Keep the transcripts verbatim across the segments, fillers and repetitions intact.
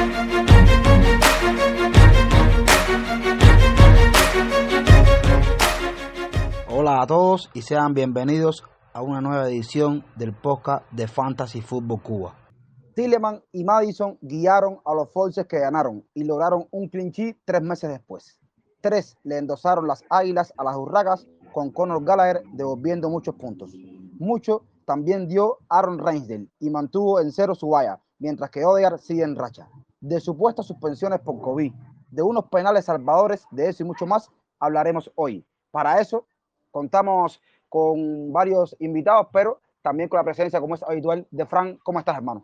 Hola a todos y sean bienvenidos a una nueva edición del podcast de Fantasy Football Cuba. Tielemans y Maddison guiaron a los Forces que ganaron y lograron un clean sheet tres meses después. Tres le endosaron las águilas a las Urracas con Conor Gallagher devolviendo muchos puntos. Mucho también dio Aaron Ramsdale y mantuvo en cero su valla, mientras que Odegaard sigue en racha. De supuestas suspensiones por COVID, de unos penales salvadores, de eso y mucho más hablaremos hoy. Para eso contamos con varios invitados, pero también con la presencia, como es habitual, de Fran. ¿Cómo estás, hermano?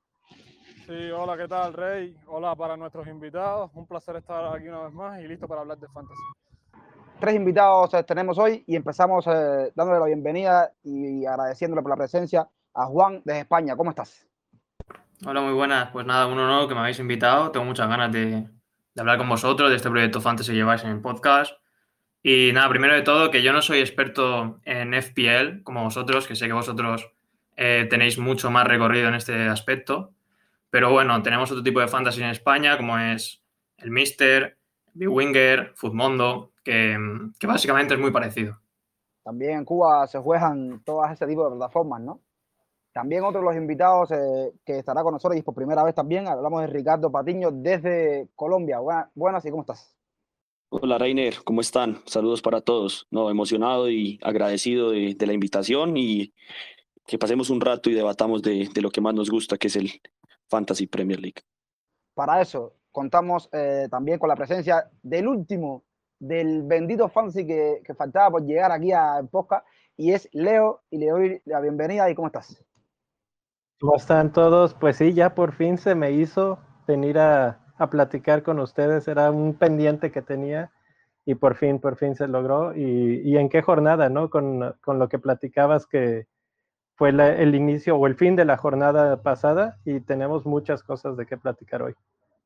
Sí, hola, ¿qué tal, Rey? Hola para nuestros invitados. Un placer estar aquí una vez más y listo para hablar de Fantasy. Tres invitados eh, tenemos hoy y empezamos eh, dándole la bienvenida y agradeciéndole por la presencia a Juan desde España. ¿Cómo estás? Hola, muy buenas. Pues nada, un honor que me habéis invitado. Tengo muchas ganas de, de hablar con vosotros de este proyecto Fantasy que lleváis en el podcast. Y nada, primero de todo, que yo no soy experto en F P L como vosotros, que sé que vosotros eh, tenéis mucho más recorrido en este aspecto. Pero bueno, tenemos otro tipo de fantasy en España, como es el Mister, B-Winger, Futmundo, que, que básicamente es muy parecido. También en Cuba se juegan todas ese tipo de plataformas, ¿no? También otro de los invitados eh, que estará con nosotros y por primera vez también, hablamos de Ricardo Patiño desde Colombia. Buenas, buenas y ¿cómo estás? Hola Reiner, ¿cómo están? Saludos para todos. No, emocionado y agradecido de, de la invitación y que pasemos un rato y debatamos de, de lo que más nos gusta, que es el Fantasy Premier League. Para eso contamos eh, también con la presencia del último, del bendito fantasy que, que faltaba por llegar aquí a podcast, y es Leo, y le doy la bienvenida. ¿Y cómo estás? ¿Cómo están todos? Pues sí, ya por fin se me hizo venir a, a platicar con ustedes. Era un pendiente que tenía y por fin, por fin se logró. Y, y en qué jornada, ¿no? Con, con lo que platicabas que fue la, el inicio o el fin de la jornada pasada y tenemos muchas cosas de qué platicar hoy.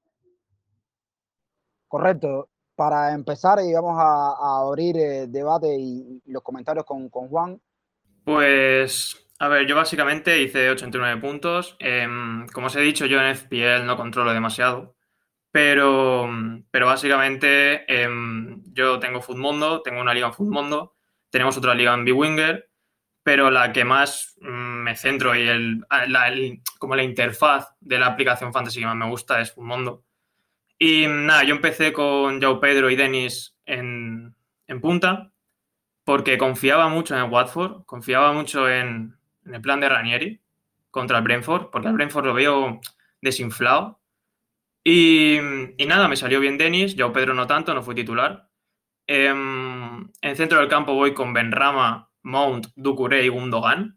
Correcto. Para empezar, y vamos a, a abrir el debate y, y los comentarios con, con Juan. Pues, a ver, yo básicamente hice ochenta y nueve puntos. Eh, como os he dicho, yo en F P L no controlo demasiado. Pero, pero básicamente eh, yo tengo Futmundo, tengo una liga en Futmundo, tenemos otra liga en B-Winger, pero la que más mm, me centro y el, la, el, como la interfaz de la aplicación Fantasy que más me gusta es Futmundo. Y nada, yo empecé con João Pedro y Denis en, en punta porque confiaba mucho en el Watford, confiaba mucho en, en el plan de Ranieri contra el Brentford, porque el Brentford lo veo desinflado. Y, y nada, me salió bien Denis, João Pedro no tanto, no fue titular. Eh, en centro del campo voy con Benrahma, Mount, Doucouré y Gundogan.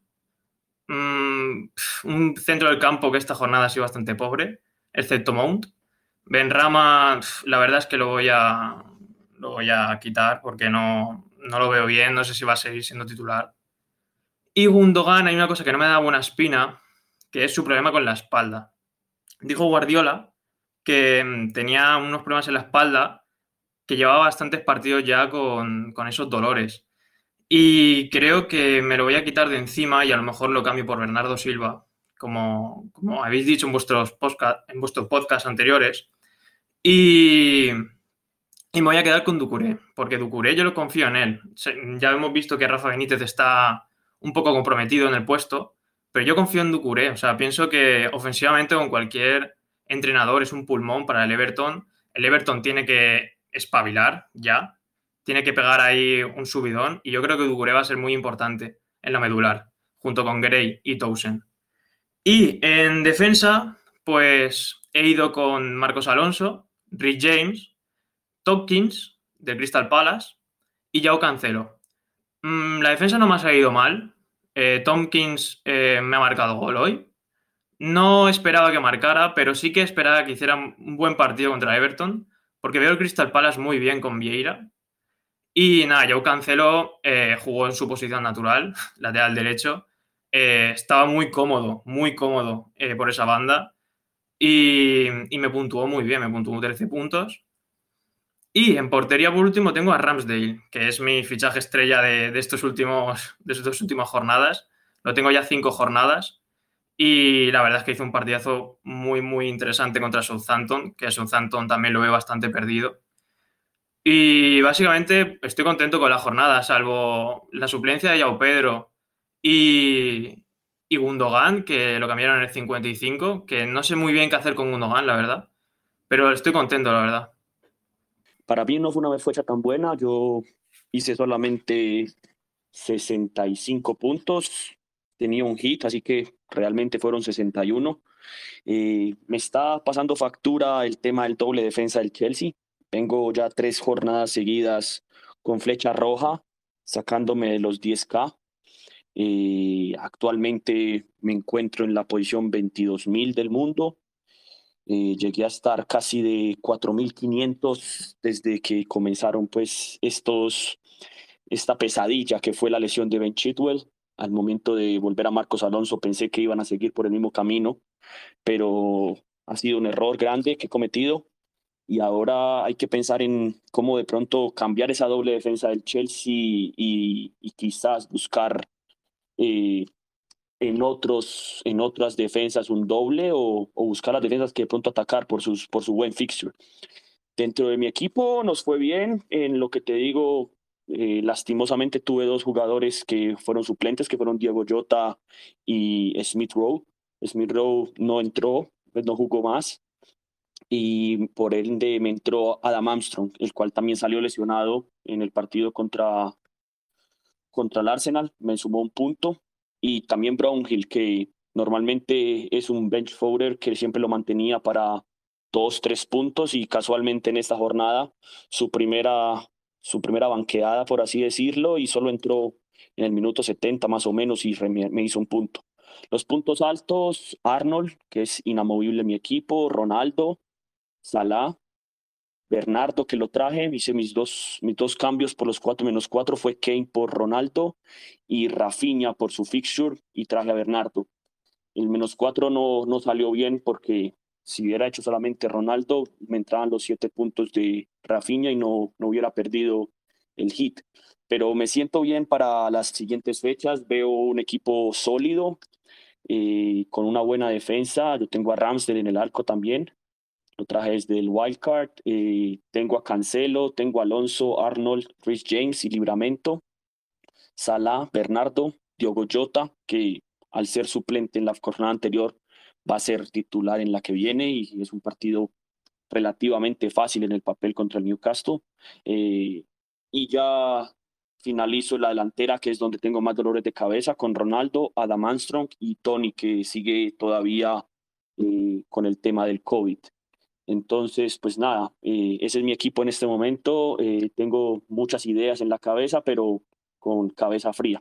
Mm, un centro del campo que esta jornada ha sido bastante pobre, excepto Mount. Benrahma, la verdad es que lo voy a, lo voy a quitar porque no, no lo veo bien, no sé si va a seguir siendo titular. Y Gundogan, hay una cosa que no me da buena espina, que es su problema con la espalda. Dijo Guardiola que tenía unos problemas en la espalda, que llevaba bastantes partidos ya con, con esos dolores. Y creo que me lo voy a quitar de encima y a lo mejor lo cambio por Bernardo Silva, como, como habéis dicho en vuestros podcast, en vuestros podcasts anteriores. Y, y me voy a quedar con Doucouré, porque Doucouré yo lo confío en él. Ya hemos visto que Rafa Benítez está un poco comprometido en el puesto, pero yo confío en Doucouré. O sea, pienso que ofensivamente con cualquier entrenador es un pulmón para el Everton. El Everton tiene que espabilar ya, tiene que pegar ahí un subidón y yo creo que Doucouré va a ser muy importante en la medular, junto con Gray y Townsend. Y en defensa, pues he ido con Marcos Alonso, Rhys James, Tompkins de Crystal Palace y João Cancelo. Mm, la defensa no me ha salido mal. Eh, Tompkins eh, me ha marcado gol hoy. No esperaba que marcara, pero sí que esperaba que hiciera un buen partido contra Everton, porque veo el Crystal Palace muy bien con Vieira. Y nada, João Cancelo eh, jugó en su posición natural, lateral derecho. Eh, estaba muy cómodo, muy cómodo eh, por esa banda. Y, y me puntuó muy bien, me puntuó trece puntos. Y en portería, por último, tengo a Ramsdale, que es mi fichaje estrella de, de, estos últimos, de estas últimas jornadas. Lo tengo ya cinco jornadas. Y la verdad es que hizo un partidazo muy, muy interesante contra Southampton, que Southampton también lo ve bastante perdido. Y básicamente estoy contento con la jornada, salvo la suplencia de João Pedro y, y Gundogan, que lo cambiaron en el cincuenta y cinco, que no sé muy bien qué hacer con Gundogan, la verdad. Pero estoy contento, la verdad. Para mí no fue una fecha tan buena. Yo hice solamente sesenta y cinco puntos. Tenía un hit, así que realmente fueron sesenta y uno. Eh, me está pasando factura el tema del doble defensa del Chelsea. Vengo ya tres jornadas seguidas con flecha roja, sacándome de los diez K. Eh, actualmente me encuentro en la posición veintidós mil del mundo. Eh, llegué a estar casi de cuatro mil quinientos desde que comenzaron pues estos, esta pesadilla que fue la lesión de Ben Chilwell. Al momento de volver a Marcos Alonso pensé que iban a seguir por el mismo camino, pero ha sido un error grande que he cometido y ahora hay que pensar en cómo de pronto cambiar esa doble defensa del Chelsea y, y quizás buscar eh, en, otros, en otras defensas un doble o, o buscar las defensas que de pronto atacar por, sus, por su buen fixture. Dentro de mi equipo nos fue bien, en lo que te digo, eh, lastimosamente tuve dos jugadores que fueron suplentes, que fueron Diego Jota y Smith Rowe. Smith Rowe no entró, pues no jugó más, y por ende me entró Adam Armstrong, el cual también salió lesionado en el partido contra, contra el Arsenal, me sumó un punto, y también Brownhill, que normalmente es un bench fodder que siempre lo mantenía para dos, tres puntos, y casualmente en esta jornada su primera, su primera banqueada, por así decirlo, y solo entró en el minuto setenta más o menos y me, me hizo un punto. Los puntos altos, Arnold, que es inamovible en mi equipo, Ronaldo, Salah, Bernardo, que lo traje, hice mis dos, mis dos cambios por los cuatro menos cuatro, fue Kane por Ronaldo y Rafinha por su fixture, y traje a Bernardo. El menos cuatro no, no salió bien porque si hubiera hecho solamente Ronaldo, me entraban los siete puntos de Rafinha y no, no hubiera perdido el hit. Pero me siento bien para las siguientes fechas, veo un equipo sólido, eh, con una buena defensa. Yo tengo a Ramsdale en el arco también, lo traje desde el wildcard. Eh, tengo a Cancelo, tengo a Alonso, Arnold, Chris James y Livramento, Salah, Bernardo, Diogo Jota, que al ser suplente en la jornada anterior va a ser titular en la que viene, y es un partido relativamente fácil en el papel contra el Newcastle. Eh, y ya finalizo la delantera, que es donde tengo más dolores de cabeza, con Ronaldo, Adam Armstrong y Tony, que sigue todavía eh, con el tema del COVID. Entonces, pues nada, eh, ese es mi equipo en este momento. Eh, tengo muchas ideas en la cabeza, pero con cabeza fría.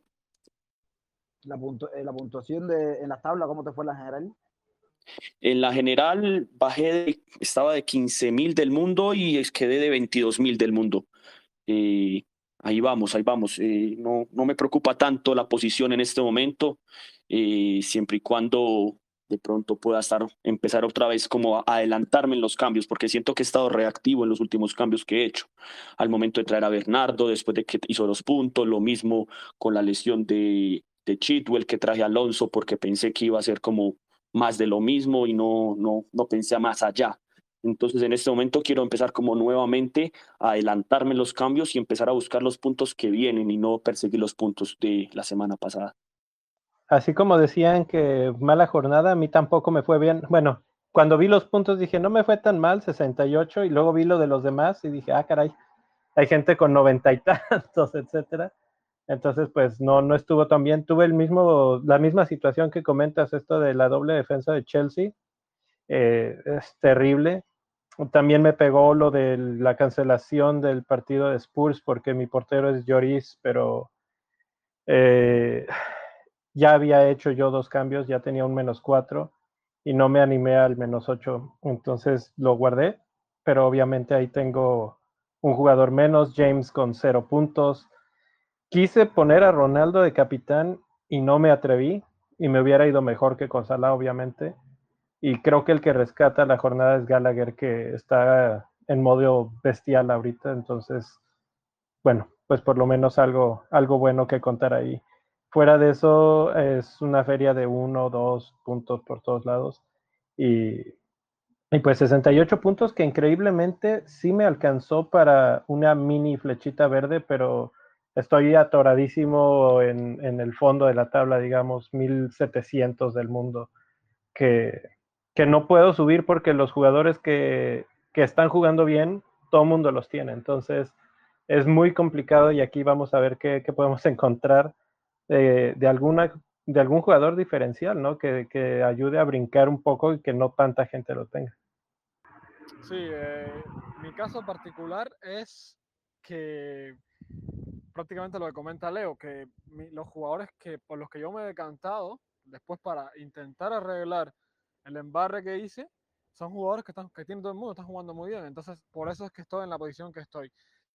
La, puntu eh, la puntuación de, en la tabla, ¿cómo te fue la general? En la general bajé, de, estaba de quince mil del mundo y quedé de veintidós mil del mundo. Eh, ahí vamos, ahí vamos. Eh, no, no me preocupa tanto la posición en este momento, eh, siempre y cuando de pronto pueda estar, empezar otra vez como a adelantarme en los cambios, porque siento que he estado reactivo en los últimos cambios que he hecho. Al momento de traer a Bernardo, después de que hizo los puntos, lo mismo con la lesión de, de Chilwell, que traje a Alonso porque pensé que iba a ser como más de lo mismo y no, no, no pensé más allá. Entonces en este momento quiero empezar como nuevamente a adelantarme los cambios y empezar a buscar los puntos que vienen y no perseguir los puntos de la semana pasada. Así como decían que mala jornada, a mí tampoco me fue bien. Bueno, cuando vi los puntos dije, no me fue tan mal, sesenta y ocho, y luego vi lo de los demás y dije, ah, caray, hay gente con noventa y tantos, etcétera. Entonces, pues no, no estuvo tan bien. Tuve el mismo, la misma situación que comentas, esto de la doble defensa de Chelsea. Eh, es terrible. También me pegó lo de la cancelación del partido de Spurs porque mi portero es Lloris, pero eh, ya había hecho yo dos cambios, ya tenía un menos cuatro y no me animé al menos ocho. Entonces lo guardé, pero obviamente ahí tengo un jugador menos, James con cero puntos. Quise poner a Ronaldo de capitán y no me atreví, y me hubiera ido mejor que con Salah, obviamente. Y creo que el que rescata la jornada es Gallagher, que está en modo bestial ahorita. Entonces, bueno, pues por lo menos algo, algo bueno que contar ahí. fuera de eso es una feria de uno o dos puntos por todos lados. Y, y pues sesenta y ocho puntos que increíblemente sí me alcanzó para una mini flechita verde, pero estoy atoradísimo en, en el fondo de la tabla, digamos, mil setecientos del mundo, que, que no puedo subir porque los jugadores que, que están jugando bien, todo el mundo los tiene. Entonces es muy complicado y aquí vamos a ver qué, qué podemos encontrar de, de, alguna, de algún jugador diferencial, ¿no? Que, que ayude a brincar un poco y que no tanta gente lo tenga. Sí, eh, mi caso particular es que prácticamente lo que comenta Leo, que mi, los jugadores que por los que yo me he decantado después para intentar arreglar el embarre que hice, son jugadores que, están, que tienen todo el mundo, están jugando muy bien. Entonces, por eso es que estoy en la posición que estoy.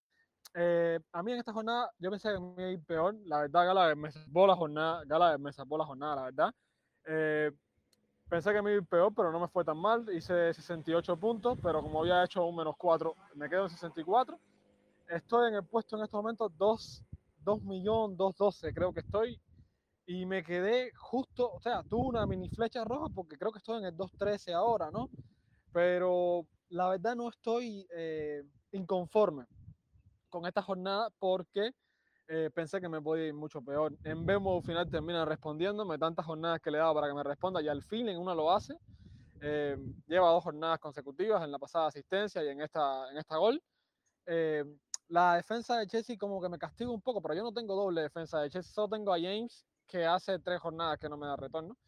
Eh, a mí en esta jornada, yo pensé que me iba a ir peor. La verdad, Gala me salvó la jornada, Gala me salvó la jornada, la verdad. Eh, Pensé que me iba a ir peor, pero no me fue tan mal. Hice sesenta y ocho puntos, pero como había hecho un menos cuatro, me quedo en sesenta y cuatro. Estoy en el puesto en estos momentos dos millones doscientos doce, creo que estoy. Y me quedé justo, o sea, tuve una mini flecha roja porque creo que estoy en el dos trece ahora, ¿no? Pero la verdad no estoy eh, inconforme con esta jornada porque eh, pensé que me podía ir mucho peor. En Bemo final termina respondiéndome tantas jornadas que le he dado para que me responda y al fin en una lo hace. Eh, lleva dos jornadas consecutivas, en la pasada asistencia y en esta, en esta gol. Eh, la defensa de Chelsea como que me castiga un poco, pero yo no tengo doble defensa de Chelsea, solo tengo a James que hace tres jornadas que no me da retorno.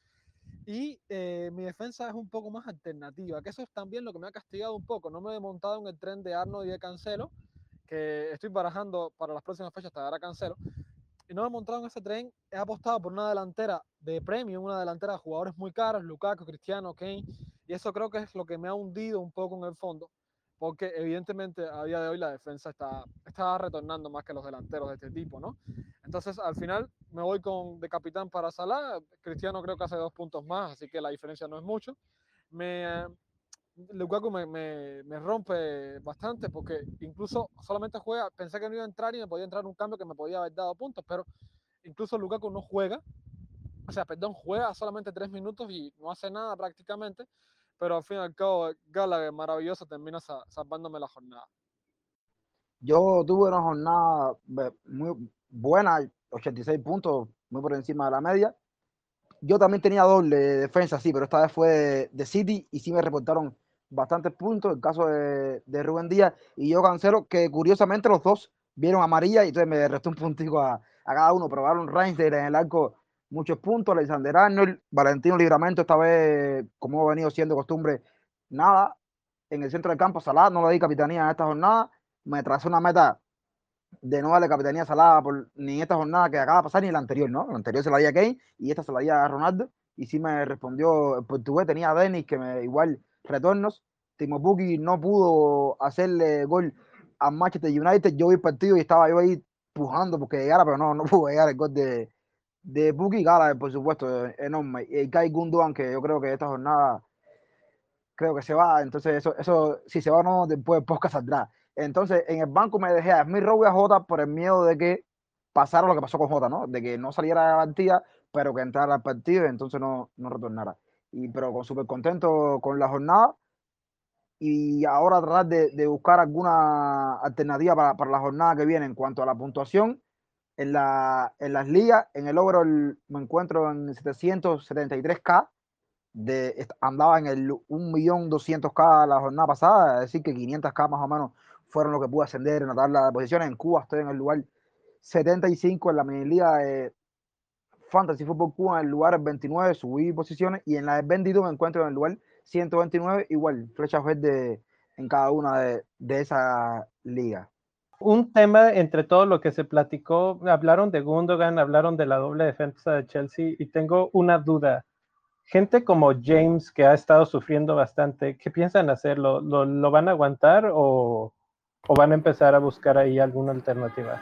Y eh, mi defensa es un poco más alternativa, que eso es también lo que me ha castigado un poco. No me he montado en el tren de Arnold y de Cancelo, que estoy barajando para las próximas fechas traer a Cancelo. Y no me he montado en ese tren, he apostado por una delantera de premium, una delantera de jugadores muy caros, Lukaku, Cristiano, Kane, y eso creo que es lo que me ha hundido un poco en el fondo, porque evidentemente a día de hoy la defensa está, está retornando más que los delanteros de este tipo, ¿no? Entonces al final me voy con de capitán para Salah, Cristiano creo que hace dos puntos más, así que la diferencia no es mucho. Me, Lukaku me, me, me rompe bastante porque incluso solamente juega, pensé que no iba a entrar y me podía entrar un cambio que me podía haber dado puntos, pero incluso Lukaku no juega, o sea, perdón, juega solamente tres minutos y no hace nada prácticamente, pero al fin y al cabo Gallagher maravilloso termina salvándome la jornada. Yo tuve una jornada muy buena, ochenta y seis puntos, muy por encima de la media. Yo también tenía doble defensa, sí, pero esta vez fue de, de City y sí me reportaron bastantes puntos. El caso de, de Rubén Díaz y yo Cancelo, que curiosamente los dos vieron amarilla y entonces me restó un puntico a, a cada uno. Probaron Reinsdale en el arco muchos puntos, Alexander Arnold, Valentino Libramento, esta vez, como ha venido siendo costumbre, nada. En el centro del campo, Salah, no le di capitanía en esta jornada. Me trazó una meta de no darle capitanía a Salah por, ni en esta jornada que acaba de pasar ni en la anterior, ¿no? La anterior se la di a Kane y esta se la di a Ronaldo y sí me respondió el portugués, tenía a Denis que me igual retornos. Timo Pukki no pudo hacerle gol a Manchester United, yo vi el partido y estaba yo ahí pujando porque llegara, pero no, no pudo llegar el gol de, de Pukki. Gala, por supuesto, enorme. Y el Kai Gundogan, que yo creo que esta jornada creo que se va, entonces eso, eso si se va o no, después podcast saldrá. Entonces, en el banco me dejé a Smith Rowe y a Jota por el miedo de que pasara lo que pasó con Jota, ¿no? De que no saliera de la partida, pero que entrara al partido y entonces no, no retornara. Y, pero con súper contento con la jornada y ahora tratar de, de buscar alguna alternativa para, para la jornada que viene en cuanto a la puntuación. En, la, en las ligas, en el overall me encuentro en setecientos setenta y tres K, de, andaba en el un millón doscientos K la jornada pasada, es decir, que quinientos K más o menos fueron lo que pude ascender en la tabla de posiciones. En Cuba estoy en el lugar setenta y cinco en la mini liga de Fantasy Football Cuba, en el lugar veintinueve, subí posiciones, y en la de vendido me encuentro en el lugar ciento veintinueve, igual, flechas verdes en cada una de, de esas ligas. Un tema entre todo lo que se platicó, hablaron de Gundogan, hablaron de la doble defensa de Chelsea y tengo una duda. Gente como James, que ha estado sufriendo bastante, ¿qué piensan hacer? ¿Lo, lo, lo van a aguantar o, o van a empezar a buscar ahí alguna alternativa?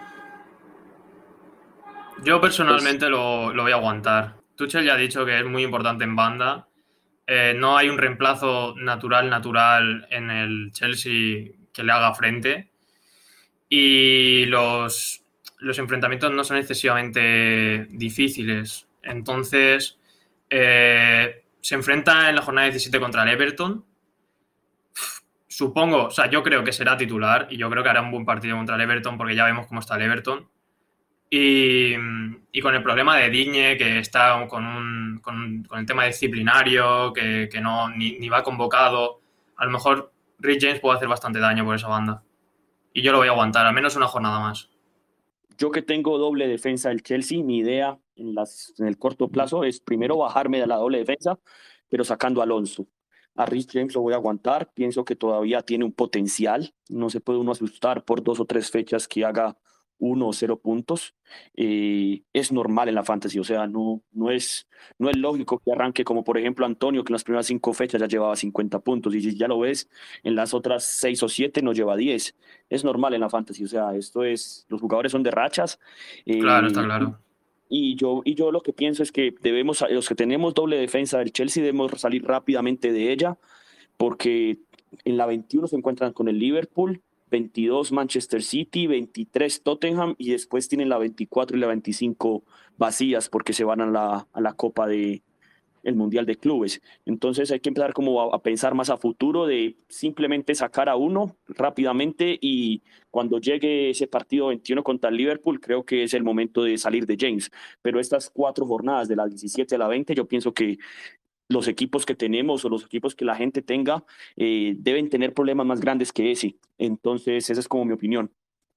Yo personalmente pues, lo, lo voy a aguantar. Tuchel ya ha dicho que es muy importante en banda. Eh, no hay un reemplazo natural, natural en el Chelsea que le haga frente. Y los, los enfrentamientos no son excesivamente difíciles. Entonces, eh, se enfrenta en la jornada diecisiete contra el Everton. Supongo, o sea, yo creo que será titular y yo creo que hará un buen partido contra el Everton porque ya vemos cómo está el Everton. Y, y con el problema de Digne, que está con, un, con, con el tema disciplinario, que, que no ni, ni va convocado, a lo mejor Rhys James puede hacer bastante daño por esa banda. Y yo lo voy a aguantar, al menos una jornada más. Yo que tengo doble defensa del Chelsea, mi idea en, las, en el corto plazo es primero bajarme de la doble defensa, pero sacando a Alonso. A Rhys James lo voy a aguantar, pienso que todavía tiene un potencial, no se puede uno asustar por dos o tres fechas que haga uno o cero puntos. Eh, es normal en la fantasy, o sea, no, no, es, no es lógico que arranque como por ejemplo Antonio, que en las primeras cinco fechas ya llevaba cincuenta puntos, y si ya lo ves, en las otras seis o siete no lleva diez. Es normal en la fantasy, o sea, esto es, los jugadores son de rachas. Claro, está eh, claro. y yo, y yo lo que pienso es que debemos, los que tenemos doble defensa del Chelsea, debemos salir rápidamente de ella, porque en la veintiuno se encuentran con el Liverpool, veintidós Manchester City, veintitrés Tottenham, y después tienen la veinticuatro y la veinticinco vacías porque se van a la, a la Copa de el Mundial de Clubes. Entonces hay que empezar como a, a pensar más a futuro de simplemente sacar a uno rápidamente, y cuando llegue ese partido veintiuno contra el Liverpool, creo que es el momento de salir de James. Pero estas cuatro jornadas de la diecisiete a la veinte, yo pienso que los equipos que tenemos o los equipos que la gente tenga eh, deben tener problemas más grandes que ese. Entonces esa es como mi opinión.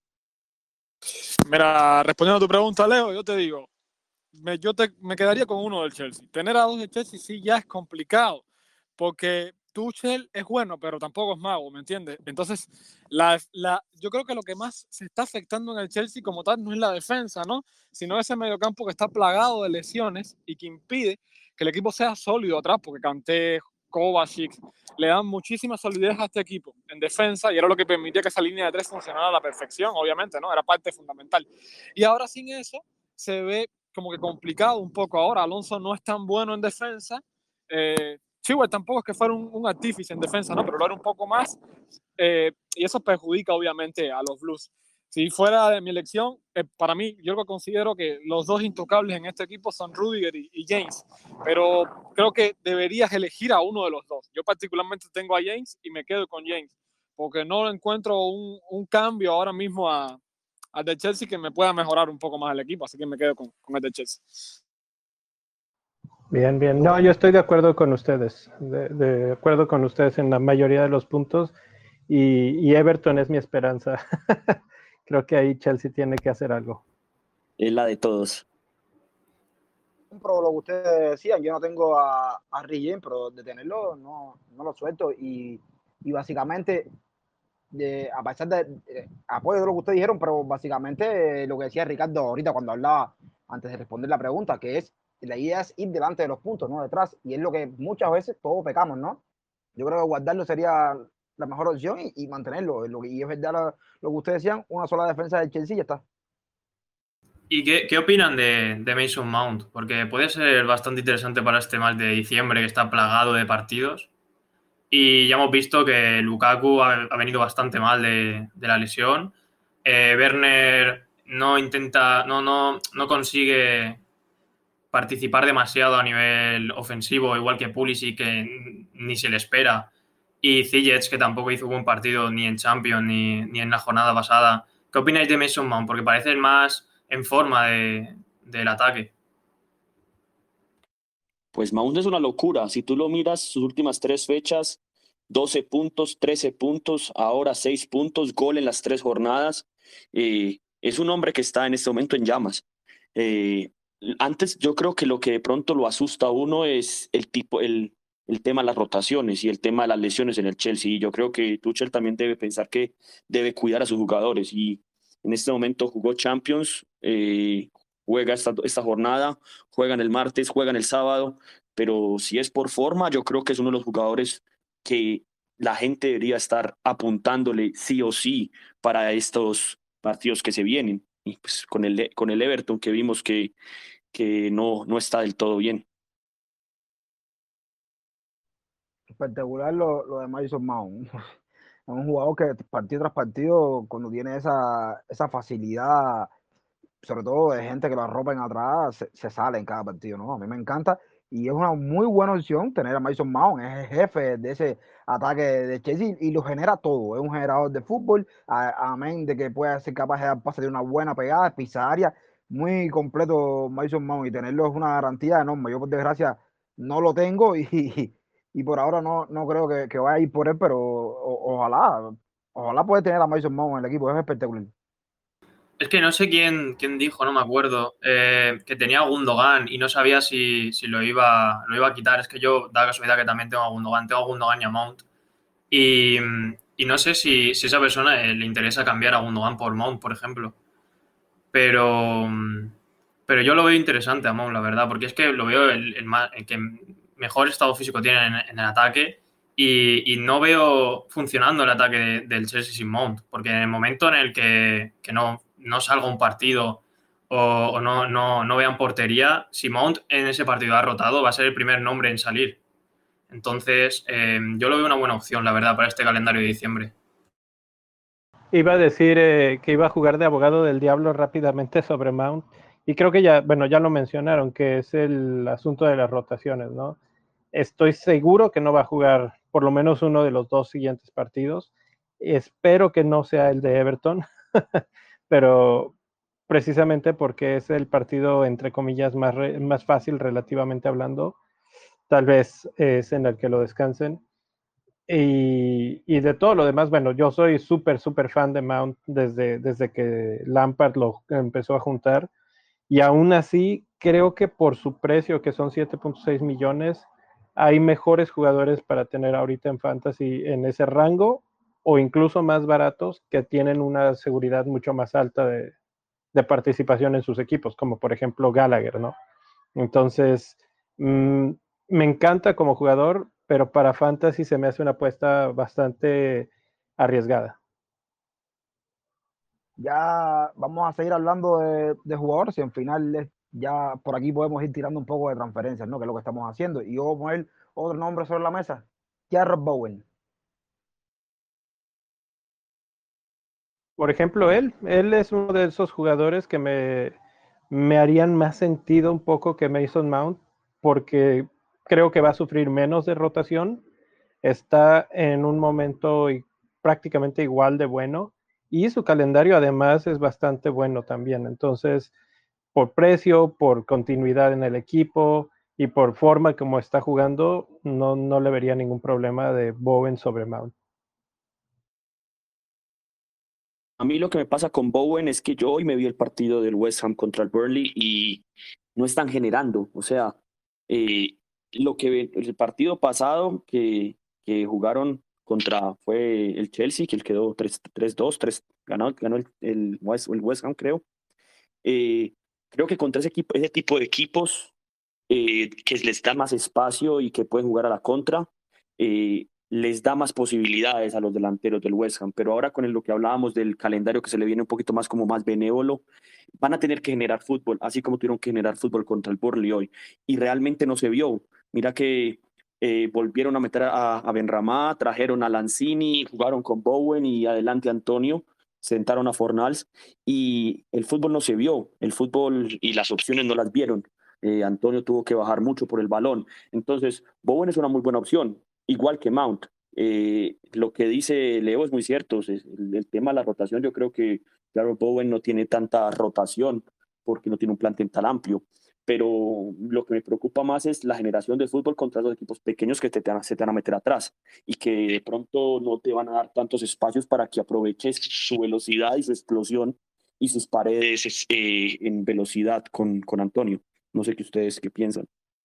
Mira, respondiendo a tu pregunta, Leo, yo te digo, me, yo te, me quedaría con uno del Chelsea. Tener a dos del Chelsea sí ya es complicado, porque Tuchel es bueno, pero tampoco es mago, ¿me entiendes? Entonces, la, la, yo creo que lo que más se está afectando en el Chelsea como tal no es la defensa, ¿no? Sino ese mediocampo que está plagado de lesiones y que impide que el equipo sea sólido atrás, porque Kanté, Kovacic, le dan muchísima solidez a este equipo en defensa, y era lo que permitía que esa línea de tres funcionara a la perfección, obviamente, ¿no? Era parte fundamental. Y ahora sin eso se ve como que complicado un poco ahora. Alonso no es tan bueno en defensa. Eh, Chilwell tampoco es que fuera un, un artífice en defensa, ¿no? Pero lo era un poco más. Eh, y eso perjudica, obviamente, a los Blues. Si fuera de mi elección, eh, para mí, yo lo considero que los dos intocables en este equipo son Rudiger y, y James. Pero creo que deberías elegir a uno de los dos. Yo particularmente tengo a James y me quedo con James, porque no encuentro un, un cambio ahora mismo a, al de Chelsea que me pueda mejorar un poco más el equipo, así que me quedo con, con el de Chelsea. Bien, bien. No, yo estoy de acuerdo con ustedes, de, de acuerdo con ustedes en la mayoría de los puntos, y, y Everton es mi esperanza. Creo que ahí Chelsea tiene que hacer algo. Es la de todos. Pero lo que ustedes decían, yo no tengo a, a Rhys James, pero de tenerlo no, no lo suelto, y, y básicamente de, a pesar de, de apoyo de lo que ustedes dijeron, pero básicamente eh, lo que decía Ricardo ahorita cuando hablaba antes de responder la pregunta, que es la idea es ir delante de los puntos, no detrás, y es lo que muchas veces todos pecamos, ¿no? Yo creo que guardarlo sería la mejor opción, y, y mantenerlo. Lo que, y es verdad lo, lo que ustedes decían, una sola defensa del Chelsea y ya está. ¿Y qué, qué opinan de, de Mason Mount? Porque puede ser bastante interesante para este mes de diciembre, que está plagado de partidos. Y ya hemos visto que Lukaku ha, ha venido bastante mal de, de la lesión. Eh, Werner no intenta, no, no, no consigue participar demasiado a nivel ofensivo, igual que Pulisic, que ni se le espera. Y Ziyech, que tampoco hizo buen partido ni en Champions ni, ni en la jornada pasada. ¿Qué opináis de Mason Mount? Porque parece el más en forma de, del ataque. Pues Mount es una locura. Si tú lo miras, sus últimas tres fechas, doce puntos, trece puntos, ahora seis puntos, gol en las tres jornadas. Eh, es un hombre que está en este momento en llamas. Eh, Antes yo creo que lo que de pronto lo asusta a uno es el tipo, el, el tema de las rotaciones y el tema de las lesiones en el Chelsea. Y yo creo que Tuchel también debe pensar que debe cuidar a sus jugadores. Y en este momento jugó Champions, eh, juega esta, esta jornada, juegan el martes, juegan el sábado, pero si es por forma, yo creo que es uno de los jugadores que la gente debería estar apuntándole sí o sí para estos partidos que se vienen. Y pues con el, con el Everton, que vimos que, que no, no está del todo bien. Espectacular lo, lo de Mason Mount. Es un jugador que partido tras partido, cuando tiene esa, esa facilidad sobre todo de gente que lo arropen atrás, se, se sale en cada partido, ¿no? A mí me encanta y es una muy buena opción tener a Mason Mount, es el jefe de ese ataque de Chelsea y lo genera todo, es un generador de fútbol, a- amén de que pueda ser capaz de dar pase de una buena pegada, pisar área, muy completo Mason Mount y tenerlo es una garantía enorme. Yo por desgracia no lo tengo y, y por ahora no, no creo que, que vaya a ir por él, pero o- ojalá, ojalá pueda tener a Mason Mount en el equipo, es espectacular. Es que no sé quién, quién dijo, no me acuerdo, eh, que tenía a Gundogan y no sabía si, si lo, iba, lo iba a quitar. Es que yo, da casualidad que también tengo a Gundogan, tengo a Gundogan y a Mount. Y, y no sé si, si esa persona eh, le interesa cambiar a Gundogan por Mount, por ejemplo. Pero, pero yo lo veo interesante a Mount, la verdad, porque es que lo veo el, el más, el que mejor estado físico tiene en, en el ataque y, y no veo funcionando el ataque de- del Chelsea sin Mount, porque en el momento en el que, que no, no salga un partido o, o no, no, no vean portería, si Mount en ese partido ha rotado, va a ser el primer nombre en salir. Entonces, eh, yo lo veo una buena opción, la verdad, para este calendario de diciembre. Iba a decir eh, que iba a jugar de abogado del diablo rápidamente sobre Mount. Y creo que ya, bueno, ya lo mencionaron, que es el asunto de las rotaciones, ¿no? Estoy seguro que no va a jugar por lo menos uno de los dos siguientes partidos. Espero que no sea el de Everton, pero precisamente porque es el partido, entre comillas, más, re, más fácil relativamente hablando, tal vez es en el que lo descansen. Y, y de todo lo demás, bueno, yo soy súper, súper fan de Mount desde, desde que Lampard lo empezó a juntar. Y aún así, creo que por su precio, que son siete punto seis millones, hay mejores jugadores para tener ahorita en Fantasy en ese rango o incluso más baratos que tienen una seguridad mucho más alta de, de participación en sus equipos, como por ejemplo Gallagher, ¿no? Entonces, mmm, me encanta como jugador, pero para Fantasy se me hace una apuesta bastante arriesgada. Ya vamos a seguir hablando de, de jugadores y en final ya por aquí podemos ir tirando un poco de transferencias, ¿no? Que es lo que estamos haciendo. Y yo voy a poner otro nombre sobre la mesa, Jarrod Bowen. Por ejemplo, él, él es uno de esos jugadores que me, me harían más sentido un poco que Mason Mount, porque creo que va a sufrir menos de rotación, está en un momento y prácticamente igual de bueno, y su calendario además es bastante bueno también. Entonces, por precio, por continuidad en el equipo y por forma como está jugando, no, no le vería ningún problema de Bowen sobre Mount. A mí lo que me pasa con Bowen es que yo hoy me vi el partido del West Ham contra el Burnley y no están generando. O sea, eh, lo que el partido pasado que, que jugaron contra fue el Chelsea, que él quedó tres dos, tres, ganó, ganó el, el, West, el West Ham, creo. Eh, Creo que contra ese, equipo, ese tipo de equipos eh, que les da más espacio y que pueden jugar a la contra, eh, les da más posibilidades a los delanteros del West Ham. Pero ahora con el, lo que hablábamos del calendario que se le viene un poquito más como más benévolo, van a tener que generar fútbol, así como tuvieron que generar fútbol contra el Burnley hoy. Y realmente no se vio. Mira que eh, volvieron a meter a, a Benramá, trajeron a Lanzini, jugaron con Bowen y adelante Antonio, sentaron a Fornals y el fútbol no se vio, el fútbol y las opciones no las vieron. Eh, Antonio tuvo que bajar mucho por el balón. Entonces, Bowen es una muy buena opción, igual que Mount. Eh, lo que dice Leo es muy cierto. El, el tema de la rotación, yo creo que claro, Bowen no tiene tanta rotación porque no tiene un plantel tan amplio. Pero lo que me preocupa más es la generación de fútbol contra los equipos pequeños que te, te, se te van a meter atrás y que de pronto no te van a dar tantos espacios para que aproveches su velocidad y su explosión y sus paredes eh, en velocidad con, con Antonio. No sé qué ustedes qué piensan.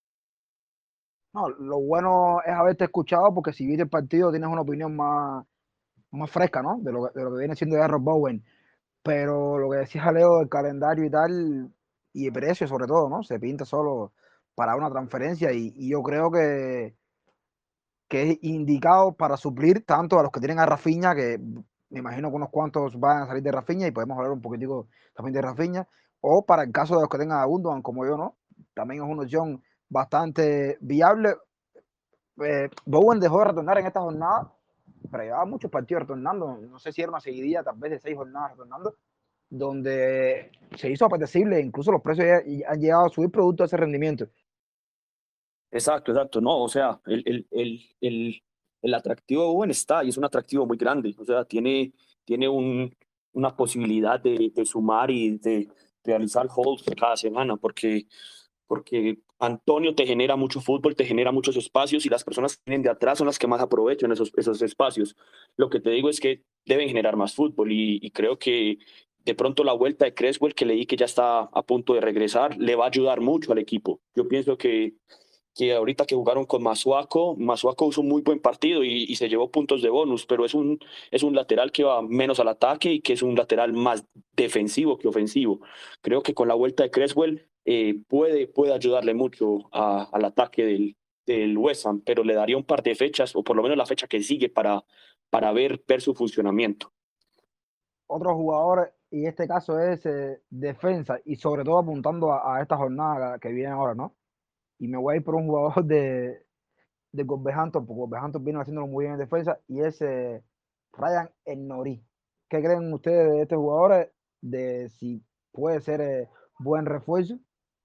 No, lo bueno es haberte escuchado porque si viste el partido tienes una opinión más, más fresca, ¿no? De lo, de lo que viene siendo Jarrod Bowen. Pero lo que decías, Leo, del calendario y tal, y el precio sobre todo, ¿no? Se pinta solo para una transferencia y, y yo creo que, que es indicado para suplir tanto a los que tienen a Rafinha, que me imagino que unos cuantos van a salir de Rafinha y podemos hablar un poquitico también de Rafinha, o para el caso de los que tengan a Gundogan como yo, ¿no? También es una opción bastante viable. Eh, Bowen dejó de retornar en esta jornada, pero llevaba muchos partidos retornando, no sé si era una seguidilla tal vez de seis jornadas retornando, donde se hizo apetecible, incluso los precios ya, han llegado a subir producto de ese rendimiento. Exacto, exacto. No, o sea, el, el, el, el, el atractivo de Bowen está y es un atractivo muy grande. O sea, tiene, tiene un, una posibilidad de, de sumar y de realizar holds cada semana, porque, porque Antonio te genera mucho fútbol, te genera muchos espacios y las personas que vienen de atrás son las que más aprovechan esos, esos espacios. Lo que te digo es que deben generar más fútbol y, y creo que de pronto la vuelta de Creswell, que leí que ya está a punto de regresar, le va a ayudar mucho al equipo. Yo pienso que que ahorita que jugaron con Masuaco, Masuaco hizo un muy buen partido y, y se llevó puntos de bonus, pero es un, es un lateral que va menos al ataque y que es un lateral más defensivo que ofensivo. Creo que con la vuelta de Creswell eh, puede, puede ayudarle mucho a, al ataque del, del West Ham, pero le daría un par de fechas, o por lo menos la fecha que sigue, para, para ver, ver su funcionamiento. Otros jugadores, y este caso es eh, defensa, y sobre todo apuntando a, a esta jornada que viene ahora, ¿no? Y me voy a ir por un jugador de, de Wolverhampton, porque Wolverhampton viene haciéndolo muy bien en defensa, y es eh, Ryan Ennori. ¿Qué creen ustedes de este jugador? De si puede ser eh, buen refuerzo.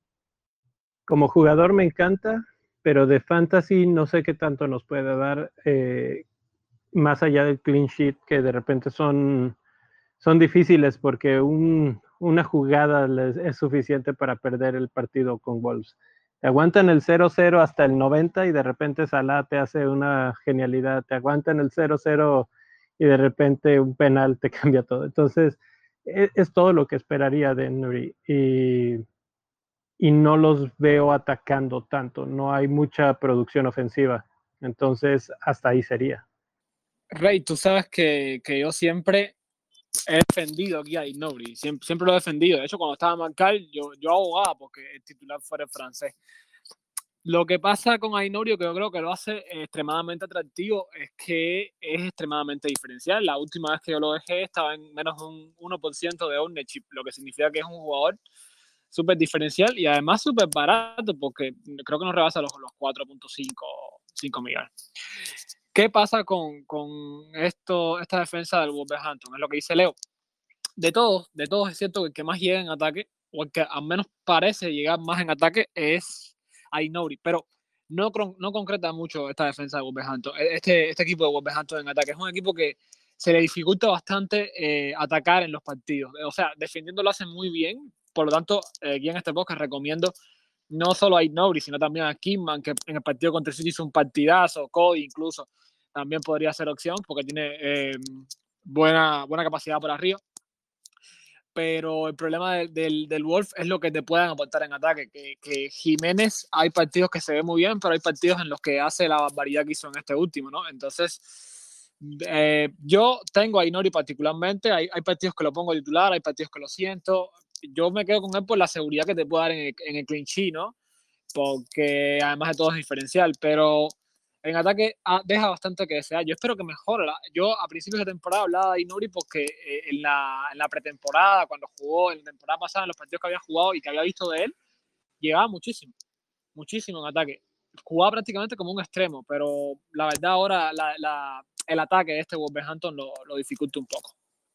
Como jugador me encanta, pero de fantasy no sé qué tanto nos puede dar, eh, más allá del clean sheet, que de repente son, son difíciles porque un, una jugada les es suficiente para perder el partido con Wolves. Te aguantan el cero cero hasta el noventa y de repente Salah te hace una genialidad, te aguantan el cero cero y de repente un penal te cambia todo. Entonces, es, es todo lo que esperaría de Henry y, y no los veo atacando tanto, no hay mucha producción ofensiva. Entonces, hasta ahí sería. Rey, tú sabes que, que yo siempre he defendido aquí a Aït-Nouri, siempre, siempre lo he defendido. De hecho, cuando estaba Marcal, yo, yo abogaba porque el titular fuera el francés. Lo que pasa con Aït-Nouri, que yo creo que lo hace extremadamente atractivo, es que es extremadamente diferencial. La última vez que yo lo dejé estaba en menos de un uno por ciento de ownership, lo que significa que es un jugador súper diferencial y además súper barato, porque creo que no rebasa los, los cuatro punto cinco millones. ¿Qué pasa con, con esto, esta defensa del Wolverhampton? Es lo que dice Leo. De todos, de todos es cierto que el que más llega en ataque, o el que al menos parece llegar más en ataque, es Aït-Nouri, pero no, no concreta mucho esta defensa de Wolverhampton. Este, este equipo de Wolverhampton en ataque es un equipo que se le dificulta bastante eh, atacar en los partidos. O sea, defendiendo lo hacen muy bien, por lo tanto, eh, aquí en este podcast recomiendo no solo a Aït-Nouri, sino también a Kingman, que en el partido contra el City hizo un partidazo, Cody incluso, también podría ser opción, porque tiene eh, buena, buena capacidad por arriba. Pero el problema del, del, del Wolf es lo que te puedan aportar en ataque, que, que Jiménez, hay partidos que se ve muy bien, pero hay partidos en los que hace la barbaridad que hizo en este último, ¿no? Entonces, eh, yo tengo a Aït-Nouri particularmente, hay, hay partidos que lo pongo titular, hay partidos que lo siento, yo me quedo con él por la seguridad que te puede dar en el, en el clean sheet, ¿no? Porque además de todo es diferencial, pero en ataque ah, deja bastante que desear. Yo espero que mejore. Yo a principios de temporada hablaba de Aït-Nouri porque eh, en, la, en la pretemporada, cuando jugó, en la temporada pasada, en los partidos que había jugado y que había visto de él, llegaba muchísimo, muchísimo en ataque. Jugaba prácticamente como un extremo, pero la verdad ahora la, la, el ataque de este Wolverhampton lo, lo dificulta un poco.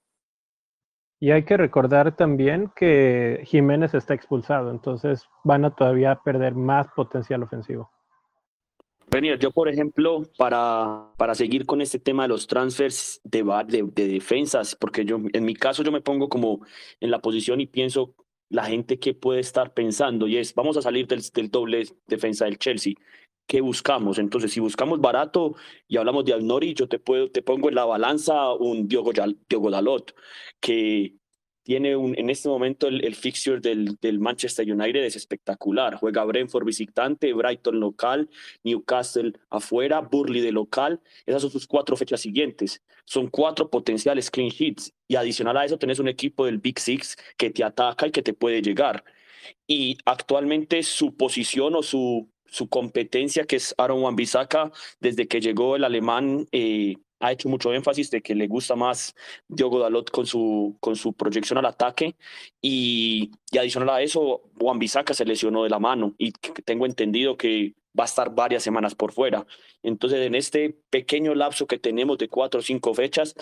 Y hay que recordar también que Jiménez está expulsado, entonces van a todavía perder más potencial ofensivo. Renier, yo por ejemplo, para, para seguir con este tema de los transfers de, de, de defensas, porque yo en mi caso yo me pongo como en la posición y pienso la gente que puede estar pensando, y es, vamos a salir del, del doble defensa del Chelsea, ¿qué buscamos? Entonces, si buscamos barato y hablamos de Aït-Nouri, yo te, puedo, te pongo en la balanza un Diogo, Diogo Dalot, que tiene un, en este momento el, el fixture del, del Manchester United es espectacular. Juega Brentford visitante, Brighton local, Newcastle afuera, Burnley de local. Esas son sus cuatro fechas siguientes. Son cuatro potenciales clean sheets. Y adicional a eso tenés un equipo del Big Six que te ataca y que te puede llegar. Y actualmente su posición o su, su competencia, que es Aaron Wan-Bissaka, desde que llegó el alemán, eh, ha hecho mucho énfasis de que le gusta más Diogo Dalot con su, con su proyección al ataque y, y adicional a eso, Wan-Bissaka se lesionó de la mano y tengo entendido que va a estar varias semanas por fuera. Entonces, en este pequeño lapso que tenemos de cuatro o cinco fechas,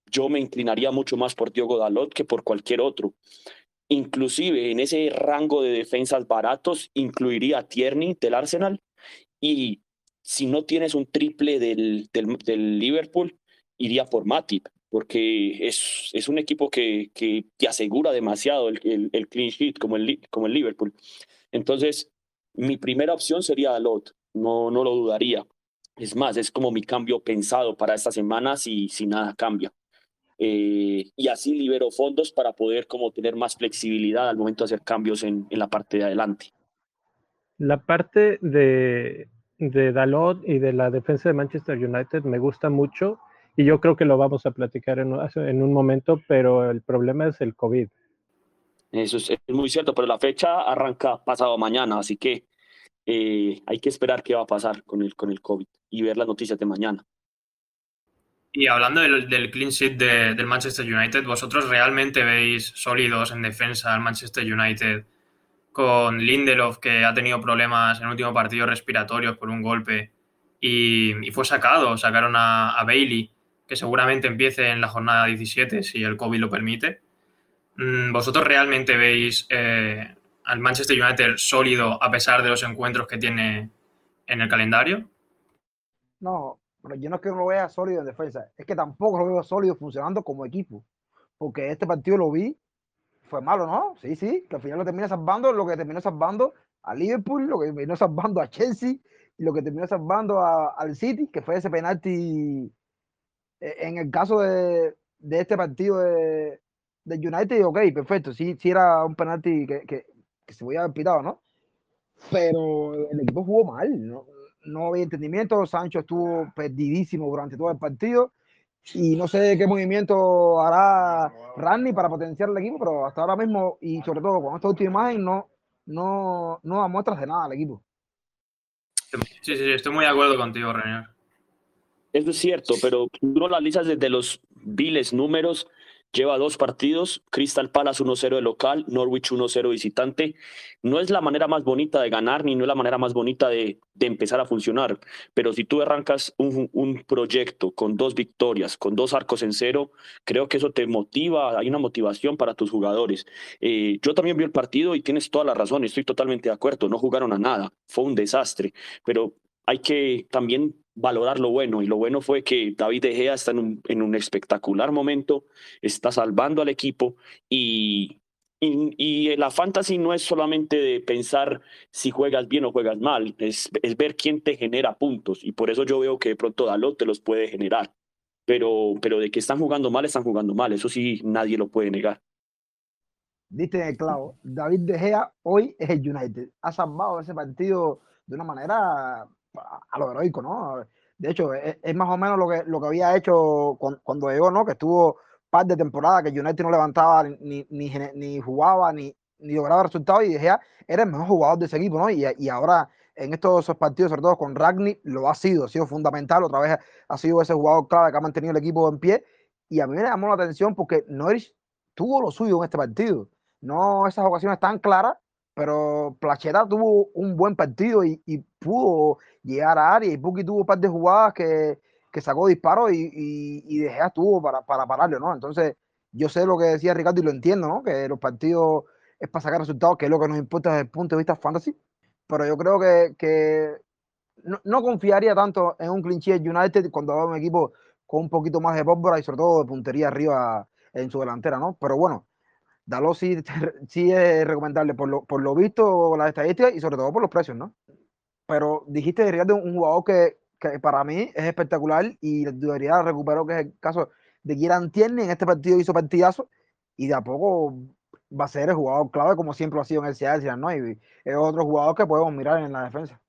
yo me inclinaría mucho más por Diogo Dalot que por cualquier otro. Inclusive en ese rango de defensas baratos incluiría a Tierney del Arsenal, y si no tienes un triple del, del, del Liverpool, iría por Matip, porque es, es un equipo que, que te asegura demasiado el, el, el clean sheet como el, como el Liverpool. Entonces, mi primera opción sería Dalot, no, no lo dudaría. Es más, es como mi cambio pensado para esta semana si, si nada cambia. Eh, y así libero fondos para poder como tener más flexibilidad al momento de hacer cambios en, en la parte de adelante. La parte de, de Dalot y de la defensa de Manchester United me gusta mucho y yo creo que lo vamos a platicar en, en un momento, pero el problema es el COVID. Eso es, es muy cierto, pero la fecha arranca pasado mañana, así que eh, hay que esperar qué va a pasar con el, con el COVID y ver las noticias de mañana. Y hablando del, del clean sheet de, del Manchester United, ¿vosotros realmente veis sólidos en defensa al Manchester United con Lindelof, que ha tenido problemas en el último partido respiratorios por un golpe y, y fue sacado? Sacaron a, a Bailey, que seguramente empiece en la jornada diecisiete si el COVID lo permite. ¿Vosotros realmente veis eh, al Manchester United sólido a pesar de los encuentros que tiene en el calendario? No, pero yo no es que no lo vea sólido en defensa, es que tampoco lo veo sólido funcionando como equipo, porque este partido lo vi, fue malo, ¿no? Sí, sí, que al final lo termina salvando, lo que terminó salvando a Liverpool, lo que terminó salvando a Chelsea, y lo que terminó salvando a, al City, que fue ese penalti. En el caso de, de este partido de, de United, ok, perfecto, sí, sí era un penalti que, que, que se podía haber pitado, ¿no? Pero el equipo jugó mal, ¿no? No había entendimiento. Sancho estuvo perdidísimo durante todo el partido y no sé qué movimiento hará Rani para potenciar el equipo, pero hasta ahora mismo, y sobre todo con esta última imagen, no, no, no da muestras de nada al equipo. Sí, sí, estoy muy de acuerdo contigo, René. Eso es cierto, pero tú lo analizas desde los viles números. Lleva dos partidos, Crystal Palace uno cero de local, Norwich uno cero visitante. No es la manera más bonita de ganar, ni no es la manera más bonita de, de empezar a funcionar, pero si tú arrancas un, un proyecto con dos victorias, con dos arcos en cero, creo que eso te motiva, hay una motivación para tus jugadores. Eh, yo también vi el partido y tienes toda la razón, estoy totalmente de acuerdo, no jugaron a nada, fue un desastre, pero hay que también valorar lo bueno, y lo bueno fue que David De Gea está en un, en un espectacular momento, está salvando al equipo, y, y, y la fantasy no es solamente de pensar si juegas bien o juegas mal, es, es ver quién te genera puntos, y por eso yo veo que de pronto Dalot te los puede generar, pero, pero de que están jugando mal, están jugando mal, eso sí nadie lo puede negar. Diste en el clavo, David De Gea hoy es el United, ha salvado ese partido de una manera a lo heroico, ¿no? De hecho, es, es más o menos lo que, lo que había hecho cuando, cuando llegó, ¿no? Que estuvo par de temporadas que United no levantaba ni, ni, ni jugaba ni, ni lograba resultados, y De Gea era el mejor jugador de ese equipo, ¿no? Y, y ahora en estos partidos, sobre todo con Ragni, lo ha sido, ha sido fundamental, otra vez ha sido ese jugador clave que ha mantenido el equipo en pie, y a mí me llamó la atención porque Norwich tuvo lo suyo en este partido, no esas ocasiones tan claras, pero Placheta tuvo un buen partido y, y pudo llegar a área, y Pukki tuvo un par de jugadas que, que sacó disparos y, y, y De Gea estuvo para, para pararlo, ¿no? Entonces, yo sé lo que decía Ricardo y lo entiendo, ¿no? Que los partidos es para sacar resultados, que es lo que nos importa desde el punto de vista fantasy, pero yo creo que, que no, no confiaría tanto en un clean sheet United cuando va un equipo con un poquito más de pólvora y sobre todo de puntería arriba en su delantera, ¿no? Pero bueno, Dalot sí, sí es recomendable por lo, por lo visto, las estadísticas y sobre todo por los precios, ¿no? Pero dijiste, Ricardo, un jugador que, que para mí es espectacular y debería recuperar, que es el caso de Kieran Tierney. En este partido hizo partidazo y de a poco va a ser el jugador clave, como siempre lo ha sido en el Arsenal, ¿no? Y es otro jugador que podemos mirar en la defensa.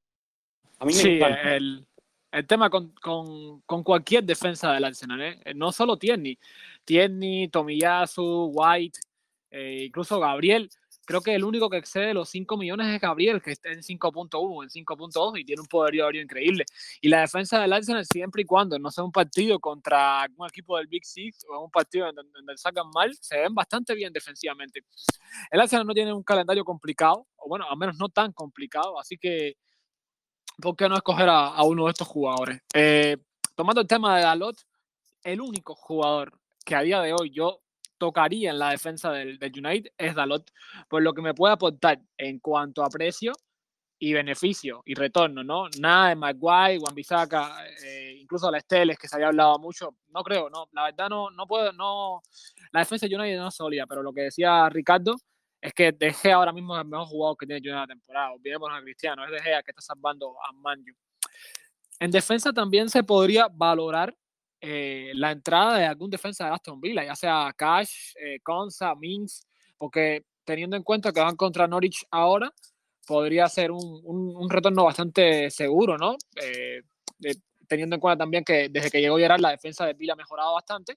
A mí me Sí, encanta. el, el tema con, con, con cualquier defensa del Arsenal, ¿eh? No solo Tierney, Tierney, Tomiyasu, White, eh, incluso Gabriel. Creo que el único que excede los cinco millones es Gabriel, que está en cinco punto uno, en cinco punto dos y tiene un poderío aéreo increíble. Y la defensa del Arsenal, siempre y cuando no sea un partido contra un equipo del Big Six o un partido donde, donde sacan mal, se ven bastante bien defensivamente. El Arsenal no tiene un calendario complicado, o bueno, al menos no tan complicado, así que ¿por qué no escoger a, a uno de estos jugadores? Eh, tomando el tema de Dalot, el único jugador que a día de hoy yo tocaría en la defensa del, del United es Dalot, por lo que me puede aportar en cuanto a precio y beneficio y retorno, ¿no? Nada de Maguire, Wan-Bissaka, eh, incluso la Esteles, que se había hablado mucho, no creo, no, la verdad no, no puedo, no, la defensa de United no es sólida, pero lo que decía Ricardo es que De Gea ahora mismo es el mejor jugador que tiene United en la temporada, olvidémonos a Cristiano, es De Gea que está salvando a Man U. En defensa también se podría valorar eh, la entrada de algún defensa de Aston Villa, ya sea Cash, eh, Konsa, Mings, porque teniendo en cuenta que van contra Norwich ahora, podría ser un, un, un retorno bastante seguro, ¿no? Eh, eh, teniendo en cuenta también que desde que llegó Gerrard la defensa de Villa ha mejorado bastante.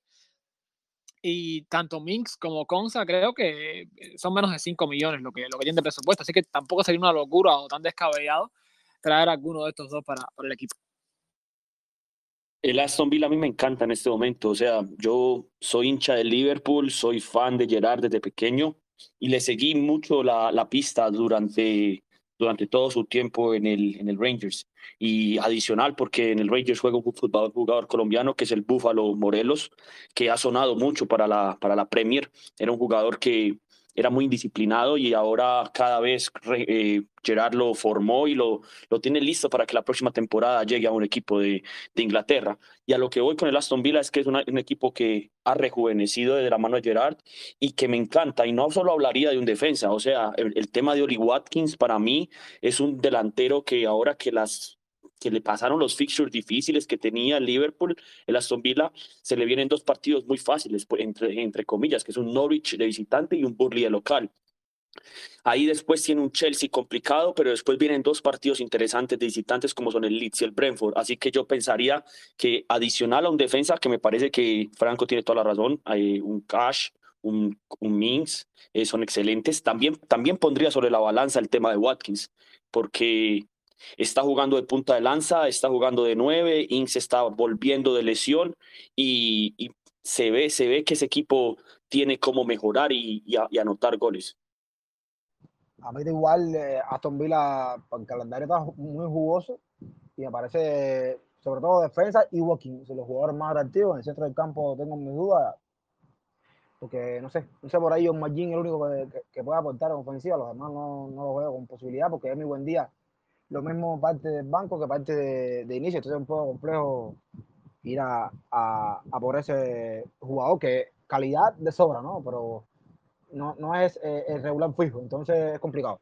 Y tanto Minks como Konsa creo que son menos de cinco millones lo que, lo que tienen de presupuesto, así que tampoco sería una locura o tan descabellado traer a alguno de estos dos para, para el equipo. El Aston Villa a mí me encanta en este momento, o sea, yo soy hincha del Liverpool, soy fan de Gerrard desde pequeño y le seguí mucho la, la pista durante, durante todo su tiempo en el, en el Rangers. Y adicional, porque en el Rangers juega un jugador, jugador colombiano que es el Búfalo Morelos, que ha sonado mucho para la, para la Premier. Era un jugador que era muy indisciplinado y ahora cada vez eh, Gerrard lo formó y lo, lo tiene listo para que la próxima temporada llegue a un equipo de, de Inglaterra. Y a lo que voy con el Aston Villa es que es una, un equipo que ha rejuvenecido desde la mano de Gerrard y que me encanta. Y no solo hablaría de un defensa, o sea, el, el tema de Oli Watkins para mí es un delantero que ahora que las que le pasaron los fixtures difíciles que tenía el Liverpool, el Aston Villa, se le vienen dos partidos muy fáciles, entre, entre comillas, que es un Norwich de visitante y un Burnley de local. Ahí después tiene un Chelsea complicado, pero después vienen dos partidos interesantes de visitantes como son el Leeds y el Brentford. Así que yo pensaría que adicional a un defensa, que me parece que Franco tiene toda la razón, hay un Cash, un, un Mings, eh, son excelentes. También, también pondría sobre la balanza el tema de Watkins, porque está jugando de punta de lanza, está jugando de nueve, Ings está volviendo de lesión y, y se ve, se ve que ese equipo tiene cómo mejorar y, y, a, y anotar goles. A mí da igual, eh, Aston Villa, el calendario está muy jugoso y me parece, sobre todo defensa y Watkins, los jugadores más atractivos. En el centro del campo tengo mis dudas, porque no sé, no sé por ahí John McGinn es el único que, que, que puede aportar en ofensiva, los demás no, no lo veo con posibilidad, porque es mi buen día. Lo mismo parte del banco que parte de, de inicio, entonces es un poco complejo ir a, a, a por ese jugador que calidad de sobra, ¿no? Pero no, no es eh, el regular fijo, entonces es complicado.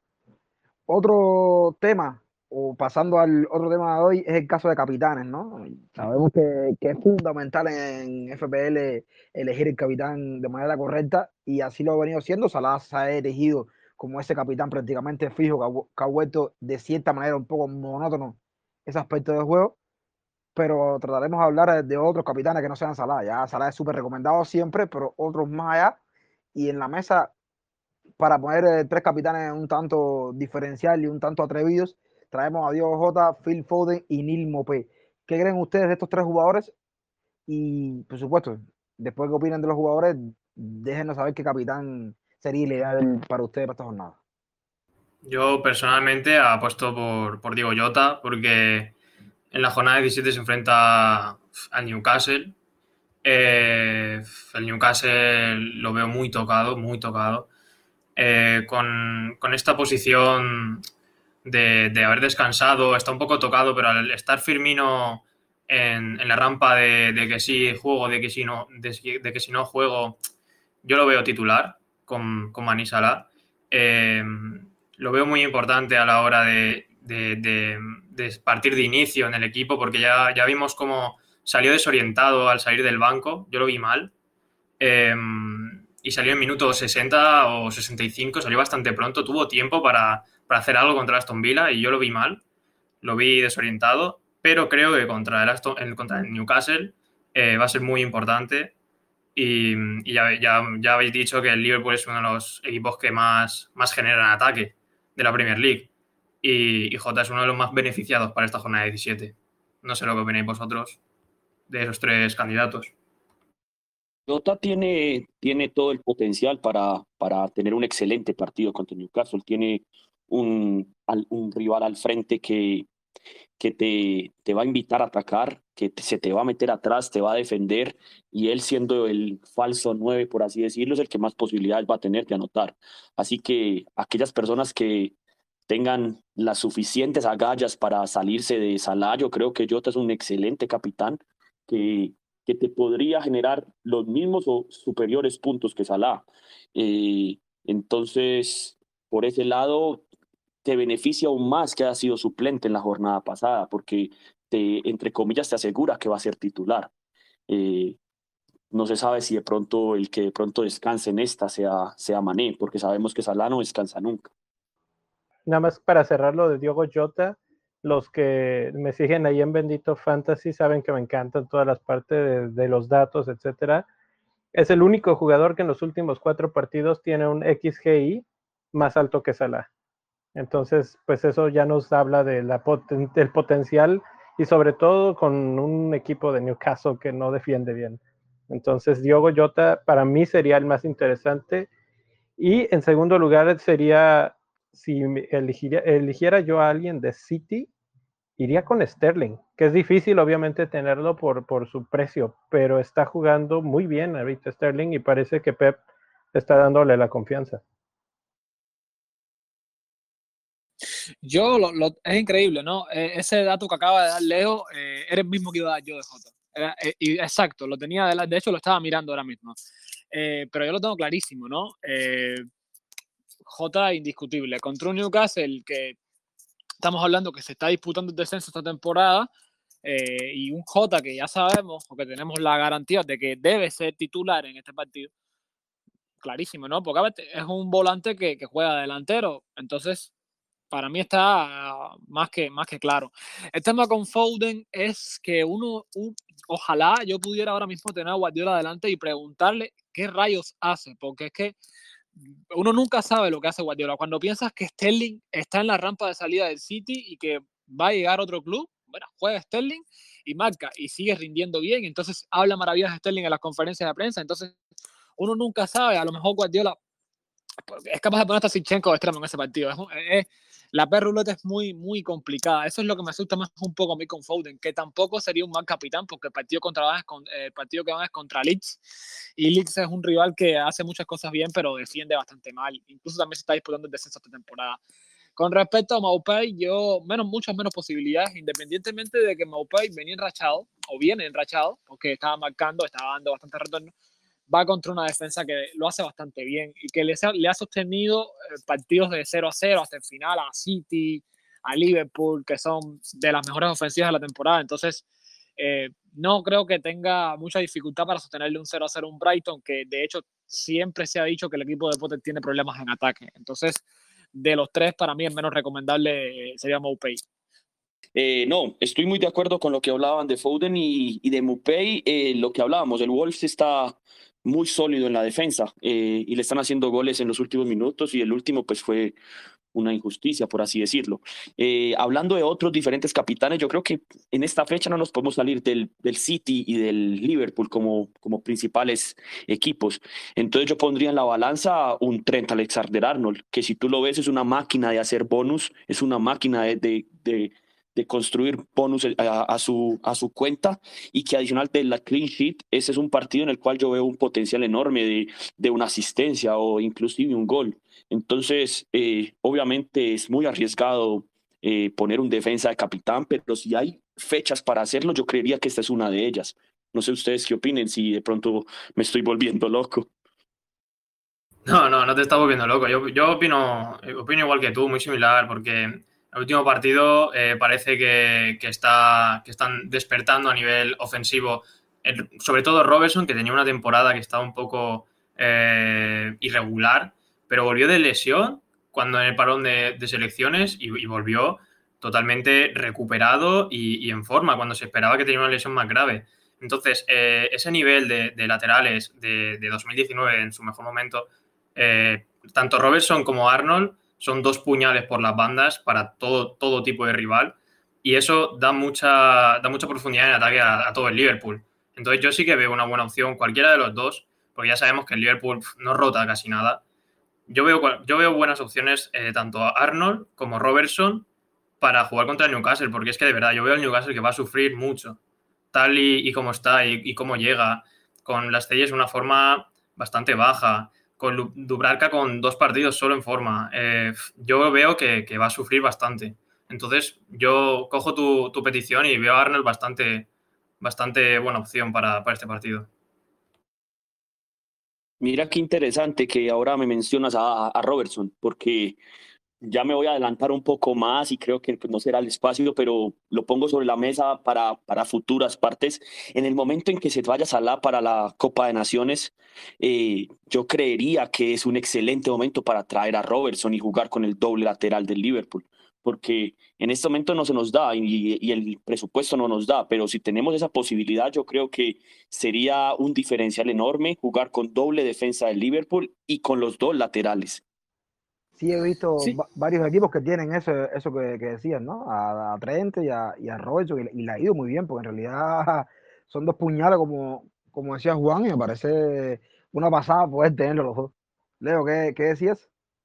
Otro tema, o pasando al otro tema de hoy, es el caso de capitanes, ¿no? Sabemos que, que es fundamental en F P L elegir el capitán de manera correcta y así lo ha venido siendo. Salah se ha elegido como ese capitán prácticamente fijo que ha, que ha vuelto de cierta manera un poco monótono ese aspecto del juego, pero trataremos de hablar de otros capitanes que no sean Salah. Ya Salah es súper recomendado siempre, pero otros más allá. Y en la mesa, para poner eh, tres capitanes un tanto diferencial y un tanto atrevidos, traemos a Diogo Jota, Phil Foden y Neil Maupay. ¿Qué creen ustedes de estos tres jugadores? Y, por supuesto, después que opinen de los jugadores, déjenos saber qué capitán sería ideal para ustedes para esta jornada. Yo personalmente apuesto por, por Diogo Jota porque en la jornada diecisiete se enfrenta al Newcastle. Eh, el Newcastle lo veo muy tocado, muy tocado. Eh, con, con esta posición de, de haber descansado, está un poco tocado, pero al estar Firmino en, en la rampa de, de que sí juego, de que si no, de, de que si no juego, yo lo veo titular con, con Mané Salah. Eh, lo veo muy importante a la hora de, de, de, de partir de inicio en el equipo, porque ya, ya vimos cómo salió desorientado al salir del banco, yo lo vi mal. Eh, y salió en minuto sesenta o sesenta y cinco, salió bastante pronto, tuvo tiempo para, para hacer algo contra Aston Villa y yo lo vi mal, lo vi desorientado, pero creo que contra el, Aston, el, contra el Newcastle eh, va a ser muy importante y, y ya, ya, ya habéis dicho que el Liverpool es uno de los equipos que más, más generan ataque de la Premier League y, y Jota es uno de los más beneficiados para esta jornada diecisiete. No sé lo que opináis vosotros de esos tres candidatos. Jota tiene, tiene todo el potencial para, para tener un excelente partido contra Newcastle. Tiene un, un rival al frente que, que te, te va a invitar a atacar, que te- se te va a meter atrás, te va a defender, y él siendo el falso nueve, por así decirlo, es el que más posibilidades va a tener de anotar. Así que aquellas personas que tengan las suficientes agallas para salirse de Salah, yo creo que Jota es un excelente capitán que, que te podría generar los mismos o superiores puntos que Salah. Eh, entonces, por ese lado, te beneficia aún más que haya sido suplente en la jornada pasada, porque te, entre comillas, te asegura que va a ser titular. Eh, no se sabe si de pronto el que de pronto descanse en esta sea, sea Mané, porque sabemos que Salah no descansa nunca. Nada más para cerrar lo de Diogo Jota, los que me siguen ahí en Bendito Fantasy saben que me encantan todas las partes de, de los datos, etcétera. Es el único jugador que en los últimos cuatro partidos tiene un X G I más alto que Salah. Entonces, pues eso ya nos habla de la poten- del potencial y sobre todo con un equipo de Newcastle que no defiende bien. Entonces, Diogo Jota para mí sería el más interesante. Y en segundo lugar sería, si elegiría, eligiera yo a alguien de City, iría con Sterling, que es difícil obviamente tenerlo por, por su precio, pero está jugando muy bien ahorita Sterling y parece que Pep está dándole la confianza. Yo, lo, lo, es increíble, ¿no? Eh, ese dato que acaba de dar Leo, eh, era el mismo que iba a dar yo de Jota. Era, eh, y exacto, lo tenía, de, la, de hecho lo estaba mirando ahora mismo. Eh, pero yo lo tengo clarísimo, ¿no? Eh, Jota indiscutible. Contra un Newcastle que estamos hablando que se está disputando el descenso esta temporada, eh, y un Jota que ya sabemos, o que tenemos la garantía de que debe ser titular en este partido, clarísimo, ¿no? Porque a ver, es un volante que, que juega delantero, entonces para mí está más que, más que claro. El tema con Foden es que uno, un, ojalá yo pudiera ahora mismo tener a Guardiola adelante y preguntarle qué rayos hace, porque es que uno nunca sabe lo que hace Guardiola. Cuando piensas que Sterling está en la rampa de salida del City y que va a llegar a otro club, bueno, juega Sterling y marca y sigue rindiendo bien. Entonces habla maravillas de Sterling en las conferencias de prensa. Entonces uno nunca sabe, a lo mejor Guardiola es capaz de poner hasta Zinchenko de extremo en ese partido. Es, es, la perruleta es muy, muy complicada. Eso es lo que me asusta más un poco a mí con Foden, que tampoco sería un mal capitán, porque el partido, contra, el partido que van es contra Leeds, y Leeds es un rival que hace muchas cosas bien, pero defiende bastante mal. Incluso también se está disputando el descenso esta temporada. Con respecto a Maupay, yo, menos, muchas menos posibilidades, independientemente de que Maupay venía enrachado, o viene enrachado, porque estaba marcando, estaba dando bastante retorno, va contra una defensa que lo hace bastante bien y que le, le ha sostenido partidos de cero a cero hasta el final a City, a Liverpool, que son de las mejores ofensivas de la temporada. Entonces, eh, no creo que tenga mucha dificultad para sostenerle un cero a cero a un Brighton, que de hecho siempre se ha dicho que el equipo de Potter tiene problemas en ataque. Entonces, de los tres, para mí el menos recomendable sería Maupay. Eh, no, estoy muy de acuerdo con lo que hablaban de Foden y, y de Maupay. Eh, lo que hablábamos, el Wolves está muy sólido en la defensa, eh, y le están haciendo goles en los últimos minutos, y el último pues fue una injusticia, por así decirlo. Eh, hablando de otros diferentes capitanes, yo creo que en esta fecha no nos podemos salir del, del City y del Liverpool como, como principales equipos. Entonces yo pondría en la balanza un Trent Alexander-Arnold, que si tú lo ves es una máquina de hacer bonus, es una máquina de... de, de de construir bonus a, a, su, a su cuenta, y que adicional de la clean sheet, ese es un partido en el cual yo veo un potencial enorme de, de una asistencia o inclusive un gol. Entonces, eh, obviamente es muy arriesgado eh, poner un defensa de capitán, pero si hay fechas para hacerlo, yo creería que esta es una de ellas. No sé ustedes qué opinen, si de pronto me estoy volviendo loco. No, no, no te estás volviendo loco. Yo, yo opino, opino igual que tú, muy similar, porque el último partido eh, parece que, que, está, que están despertando a nivel ofensivo. El, sobre todo Robertson, que tenía una temporada que estaba un poco eh, irregular, pero volvió de lesión cuando en el parón de, de selecciones y, y volvió totalmente recuperado y, y en forma, cuando se esperaba que tenía una lesión más grave. Entonces, eh, ese nivel de, de laterales de, de dos mil diecinueve en su mejor momento, eh, tanto Robertson como Arnold son dos puñales por las bandas para todo, todo tipo de rival, y eso da mucha, da mucha profundidad en ataque a, a todo el Liverpool. Entonces yo sí que veo una buena opción, cualquiera de los dos, porque ya sabemos que el Liverpool no rota casi nada. Yo veo, yo veo buenas opciones, eh, tanto a Arnold como Robertson, para jugar contra el Newcastle, porque es que de verdad yo veo al Newcastle que va a sufrir mucho, tal y, y como está y, y cómo llega, con las Telles de una forma bastante baja, con Dubravka con dos partidos solo en forma. Eh, yo veo que, que va a sufrir bastante. Entonces, yo cojo tu, tu petición y veo a Arnold bastante, bastante buena opción para, para este partido. Mira qué interesante que ahora me mencionas a, a Robertson, porque ya me voy a adelantar un poco más y creo que pues, no será el espacio, pero lo pongo sobre la mesa para, para futuras partes. En el momento en que se vaya Salah para la Copa de Naciones, eh, yo creería que es un excelente momento para traer a Robertson y jugar con el doble lateral del Liverpool, porque en este momento no se nos da y, y el presupuesto no nos da, pero si tenemos esa posibilidad, yo creo que sería un diferencial enorme jugar con doble defensa del Liverpool y con los dos laterales. Sí, he visto Sí, va- varios equipos que tienen eso, eso que, que decías, ¿no? A, a Trent y a, y a Robertson, y, y le ha ido muy bien, porque en realidad son dos puñales, como, como decía Juan, y me parece una pasada poder tenerlos los dos. Leo, ¿qué, qué decías?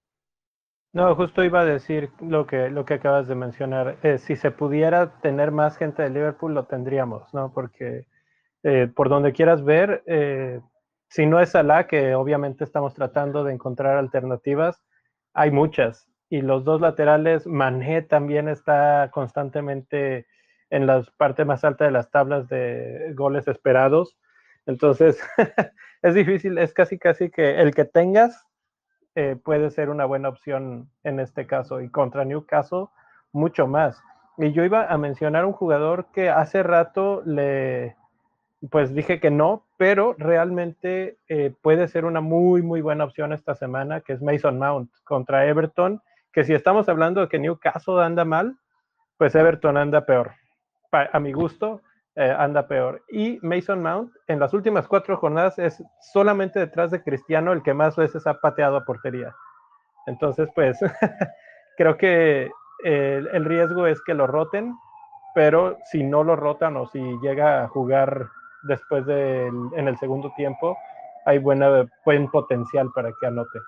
No, justo iba a decir lo que, lo que acabas de mencionar. Eh, si se pudiera tener más gente de Liverpool, lo tendríamos, ¿no? Porque eh, por donde quieras ver, eh, si no es Salah, que obviamente estamos tratando de encontrar alternativas, hay muchas. Y los dos laterales, Mané también está constantemente en la parte más alta de las tablas de goles esperados. Entonces, es difícil, es casi casi que el que tengas eh, puede ser una buena opción en este caso. Y contra Newcastle, mucho más. Y yo iba a mencionar un jugador que hace rato le, pues dije que no, pero realmente eh, puede ser una muy, muy buena opción esta semana, que es Mason Mount contra Everton, que si estamos hablando de que Newcastle anda mal, pues Everton anda peor. Pa a mi gusto, eh, anda peor. Y Mason Mount en las últimas cuatro jornadas es solamente detrás de Cristiano el que más veces ha pateado a portería. Entonces, pues creo que eh, el riesgo es que lo roten, pero si no lo rotan o si llega a jugar después de en el segundo tiempo, hay buena, buen potencial para que anote.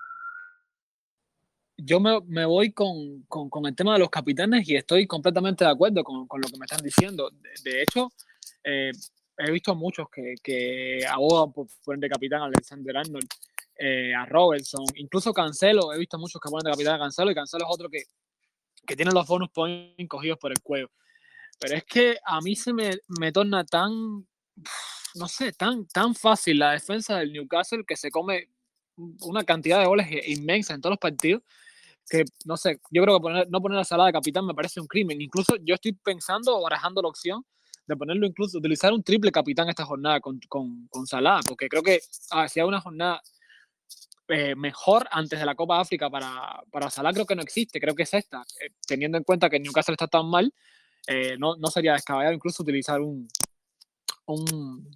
yo me, me voy con, con, con el tema de los capitanes y estoy completamente de acuerdo con, con lo que me están diciendo. De, de hecho, eh, he visto a muchos que, que abogan por poner de capitán a Alexander Arnold, eh, a Robertson, incluso Cancelo. He visto a muchos que ponen de capitán a Cancelo, y Cancelo es otro que, que tiene los bonus points cogidos por el cuello. Pero es que a mí se me, me torna tan, no sé, tan, tan fácil la defensa del Newcastle, que se come una cantidad de goles inmensa en todos los partidos, que no sé, yo creo que poner, no poner a Salah de capitán me parece un crimen. Incluso yo estoy pensando o barajando la opción de ponerlo, incluso utilizar un triple capitán esta jornada con, con, con Salah, porque creo que ah, si hay una jornada eh, mejor antes de la Copa África para, para Salah, creo que no existe, creo que es esta, eh, teniendo en cuenta que Newcastle está tan mal, eh, no, no sería descabellado incluso utilizar un, un,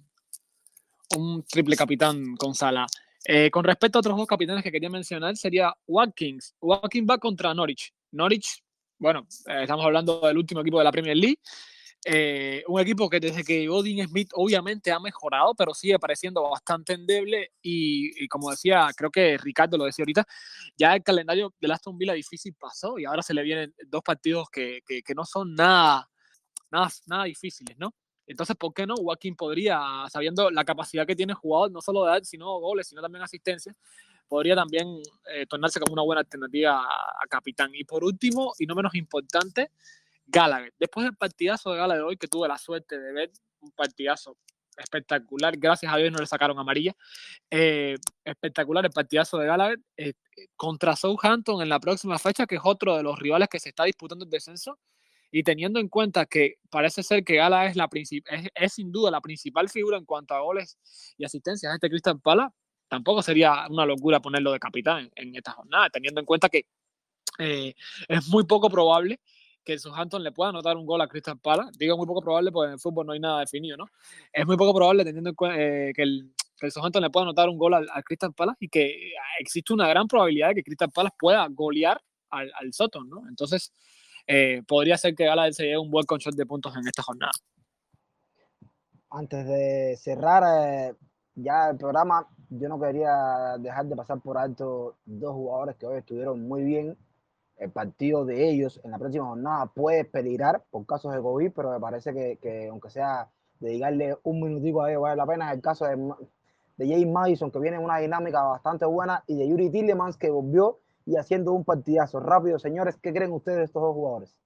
un triple capitán con Salah. Eh, con respecto a otros dos capitanes que quería mencionar, sería Watkins. Watkins va contra Norwich. Norwich, bueno, eh, estamos hablando del último equipo de la Premier League. Eh, un equipo que desde que llegó Dean Smith obviamente ha mejorado, pero sigue pareciendo bastante endeble. Y, y como decía, creo que Ricardo lo decía ahorita, ya el calendario del Aston Villa difícil pasó y ahora se le vienen dos partidos que, que, que no son nada, nada, nada difíciles, ¿no? Entonces, ¿por qué no? Joaquín podría, sabiendo la capacidad que tiene el jugador, no solo de dar sino goles, sino también asistencias, podría también eh, tornarse como una buena alternativa a, a capitán. Y por último, y no menos importante, Gallagher. Después del partidazo de Gala de hoy, que tuve la suerte de ver, un partidazo espectacular, gracias a Dios no le sacaron amarilla, eh, espectacular el partidazo de Gallagher, eh, contra Southampton en la próxima fecha, que es otro de los rivales que se está disputando el descenso. Y teniendo en cuenta que parece ser que Gala es, la es, es sin duda la principal figura en cuanto a goles y asistencias de este Crystal Palace, tampoco sería una locura ponerlo de capitán en, en esta jornada, teniendo en cuenta que eh, es muy poco probable que el Southampton le pueda anotar un gol a Crystal Palace. Digo muy poco probable porque en el fútbol no hay nada definido, ¿no? Es muy poco probable teniendo en cuenta eh, que, el, que el Southampton le pueda anotar un gol al, al Crystal Palace y que existe una gran probabilidad de que Crystal Palace pueda golear al, al Soton, ¿no? Entonces, eh, podría ser que Gallagher se lleve un buen colchón de puntos en esta jornada. Antes de cerrar eh, ya el programa, yo no quería dejar de pasar por alto dos jugadores que hoy estuvieron muy bien el partido de ellos en la próxima jornada puede peligrar por casos de COVID, pero me parece que, que aunque sea dedicarle un minutico a ellos vale la pena. El caso de, de James Madison, que viene en una dinámica bastante buena, y de Youri Tielemans, que volvió y haciendo un partidazo. Rápido, señores, ¿qué creen ustedes de estos dos jugadores?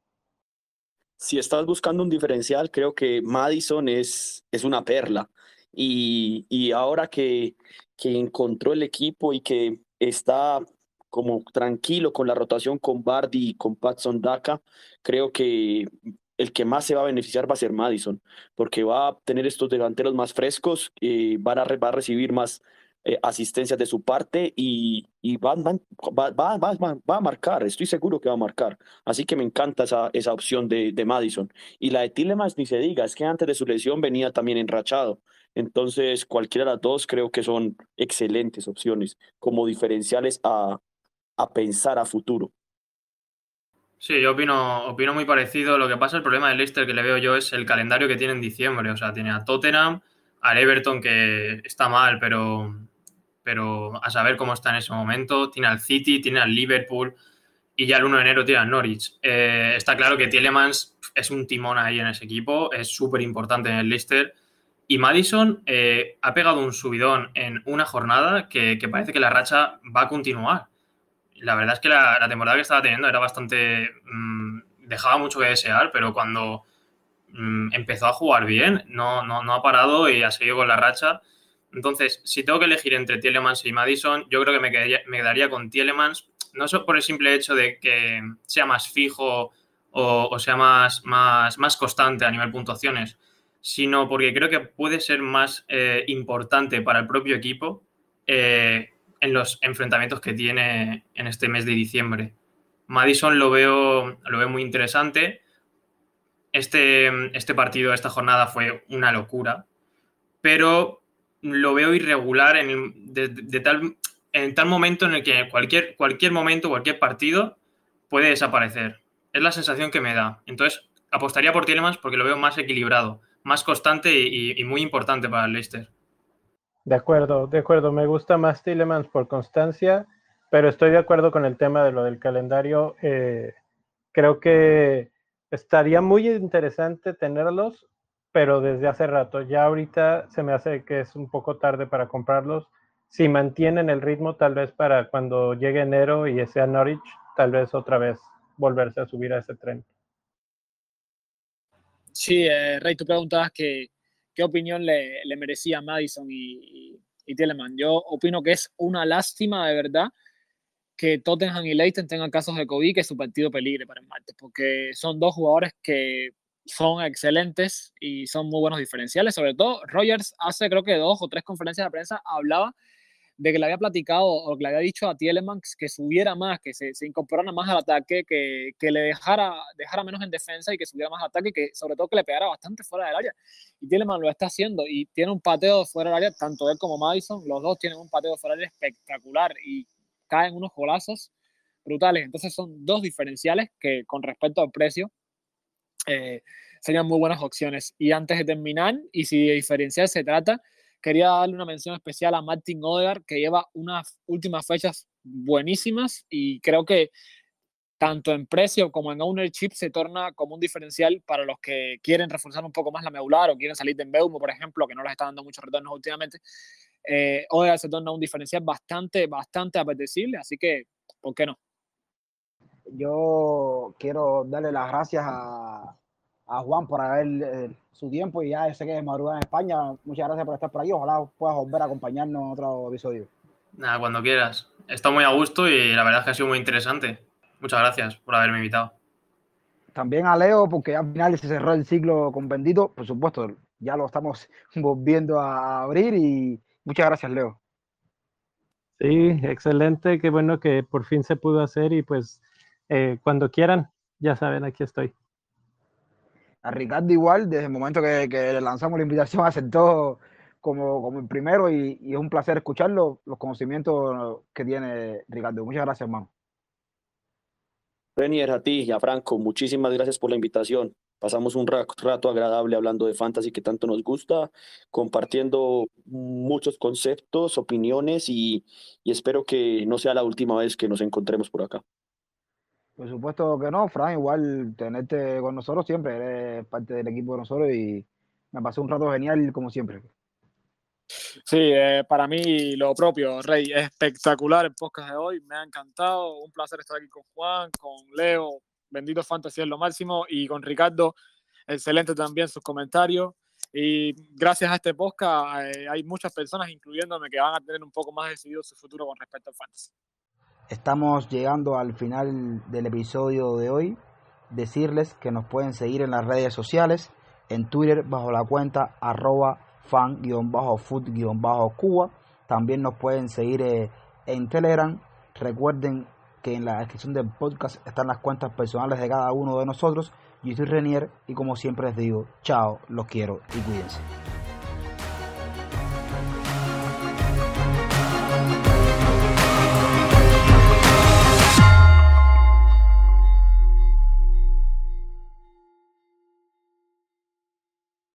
Si estás buscando un diferencial, creo que Madison es, es una perla. Y, y ahora que, que encontró el equipo y que está como tranquilo con la rotación con Vardy y con Patson Daka, creo que el que más se va a beneficiar va a ser Madison, porque va a tener estos delanteros más frescos, eh, van a, va a recibir más eh, asistencias de su parte y, y van, van, va, va, va, va a marcar, estoy seguro que va a marcar. Así que me encanta esa, esa opción de, de Madison. Y la de Tielemans ni se diga, es que antes de su lesión venía también enrachado. Entonces, cualquiera de las dos creo que son excelentes opciones como diferenciales a, a pensar a futuro. Sí, yo opino, opino muy parecido. Lo que pasa, el problema del Leicester que le veo yo es el calendario que tiene en diciembre. O sea, tiene a Tottenham, al Everton, que está mal, pero, pero a saber cómo está en ese momento. Tiene al City, tiene al Liverpool y ya el uno de enero tiene al Norwich. Eh, está claro que Tielemans es un timón ahí en ese equipo, es súper importante en el Leicester. Y Maddison eh, ha pegado un subidón en una jornada que, que parece que la racha va a continuar. La verdad es que la, la temporada que estaba teniendo era bastante... Mmm, dejaba mucho que desear, pero cuando mmm, empezó a jugar bien, no, no, no ha parado y ha seguido con la racha. Entonces, si tengo que elegir entre Tielemans y Maddison, yo creo que me quedaría, me quedaría con Tielemans, no solo por el simple hecho de que sea más fijo o, o sea más, más, más constante a nivel puntuaciones, sino porque creo que puede ser más eh, importante para el propio equipo eh, en los enfrentamientos que tiene en este mes de diciembre. Maddison lo veo, lo veo muy interesante. Este, este partido, esta jornada fue una locura, pero lo veo irregular en, el, de, de tal, en tal momento en el que cualquier, cualquier momento, cualquier partido puede desaparecer. Es la sensación que me da. Entonces, apostaría por Tielemans porque lo veo más equilibrado, más constante y, y, y muy importante para el Leicester. De acuerdo, de acuerdo. Me gusta más Tielemans por constancia, pero estoy de acuerdo con el tema de lo del calendario. Eh, creo que estaría muy interesante tenerlos, pero desde hace rato. Ya ahorita se me hace que es un poco tarde para comprarlos. Si mantienen el ritmo, tal vez para cuando llegue enero y sea Norwich, tal vez otra vez volverse a subir a ese tren. Sí, eh, Rey, tú preguntabas que, qué opinión le, le merecía Maddison y, y, y Tielemans. Yo opino que es una lástima de verdad que Tottenham y Leicester tengan casos de COVID, que su partido peligre para el martes, porque son dos jugadores que son excelentes y son muy buenos diferenciales. Sobre todo, Rogers hace creo que dos o tres conferencias de prensa hablaba de que le había platicado o que le había dicho a Tielemans que subiera más, que se, se incorporara más al ataque, que, que le dejara, dejara menos en defensa y que subiera más al ataque y que sobre todo que le pegara bastante fuera del área. Y Tielemans lo está haciendo y tiene un pateo fuera del área, tanto él como Maddison, los dos tienen un pateo fuera del área espectacular y caen unos golazos brutales. Entonces son dos diferenciales que con respecto al precio eh, serían muy buenas opciones. Y antes de terminar, y si de diferencial se trata, quería darle una mención especial a Martin Odegaard, que lleva unas últimas fechas buenísimas y creo que tanto en precio como en ownership se torna como un diferencial para los que quieren reforzar un poco más la medular o quieren salir de Mbeumo, por ejemplo, que no les está dando muchos retornos últimamente. Eh, Odegaard se torna un diferencial bastante, bastante apetecible, así que, ¿por qué no? Yo quiero darle las gracias a, a Juan por haber eh, su tiempo y ya sé que es madrugada en España. Muchas gracias por estar por aquí. Ojalá puedas volver a acompañarnos en otro episodio. Nada, cuando quieras. He estado muy a gusto y la verdad es que ha sido muy interesante. Muchas gracias por haberme invitado. También a Leo, porque al final se cerró el ciclo con Bendito. Por supuesto, ya lo estamos volviendo a abrir y muchas gracias, Leo. Sí, excelente. Qué bueno que por fin se pudo hacer y pues eh, cuando quieran, ya saben, aquí estoy. A Ricardo igual, desde el momento que, que le lanzamos la invitación, aceptó como, como el primero y, y es un placer escucharlo, los conocimientos que tiene Ricardo. Muchas gracias, hermano. Renier, a ti y a Franco, muchísimas gracias por la invitación. Pasamos un rato agradable hablando de fantasy que tanto nos gusta, compartiendo muchos conceptos, opiniones y, y espero que no sea la última vez que nos encontremos por acá. Por supuesto que no, Fran, igual tenerte con nosotros siempre, eres parte del equipo de nosotros y me pasé un rato genial como siempre. Sí, eh, para mí lo propio, Rey, espectacular el podcast de hoy, me ha encantado, un placer estar aquí con Juan, con Leo, bendito Fantasy es lo máximo, y con Ricardo, excelente también sus comentarios, y gracias a este podcast eh, hay muchas personas, incluyéndome, que van a tener un poco más decidido su futuro con respecto al Fantasy. Estamos llegando al final del episodio de hoy. Decirles que nos pueden seguir en las redes sociales, en Twitter bajo la cuenta arroba fan-food-cuba. También nos pueden seguir eh, en Telegram. Recuerden que en la descripción del podcast están las cuentas personales de cada uno de nosotros. Yo soy Renier y como siempre les digo, chao, los quiero y cuídense.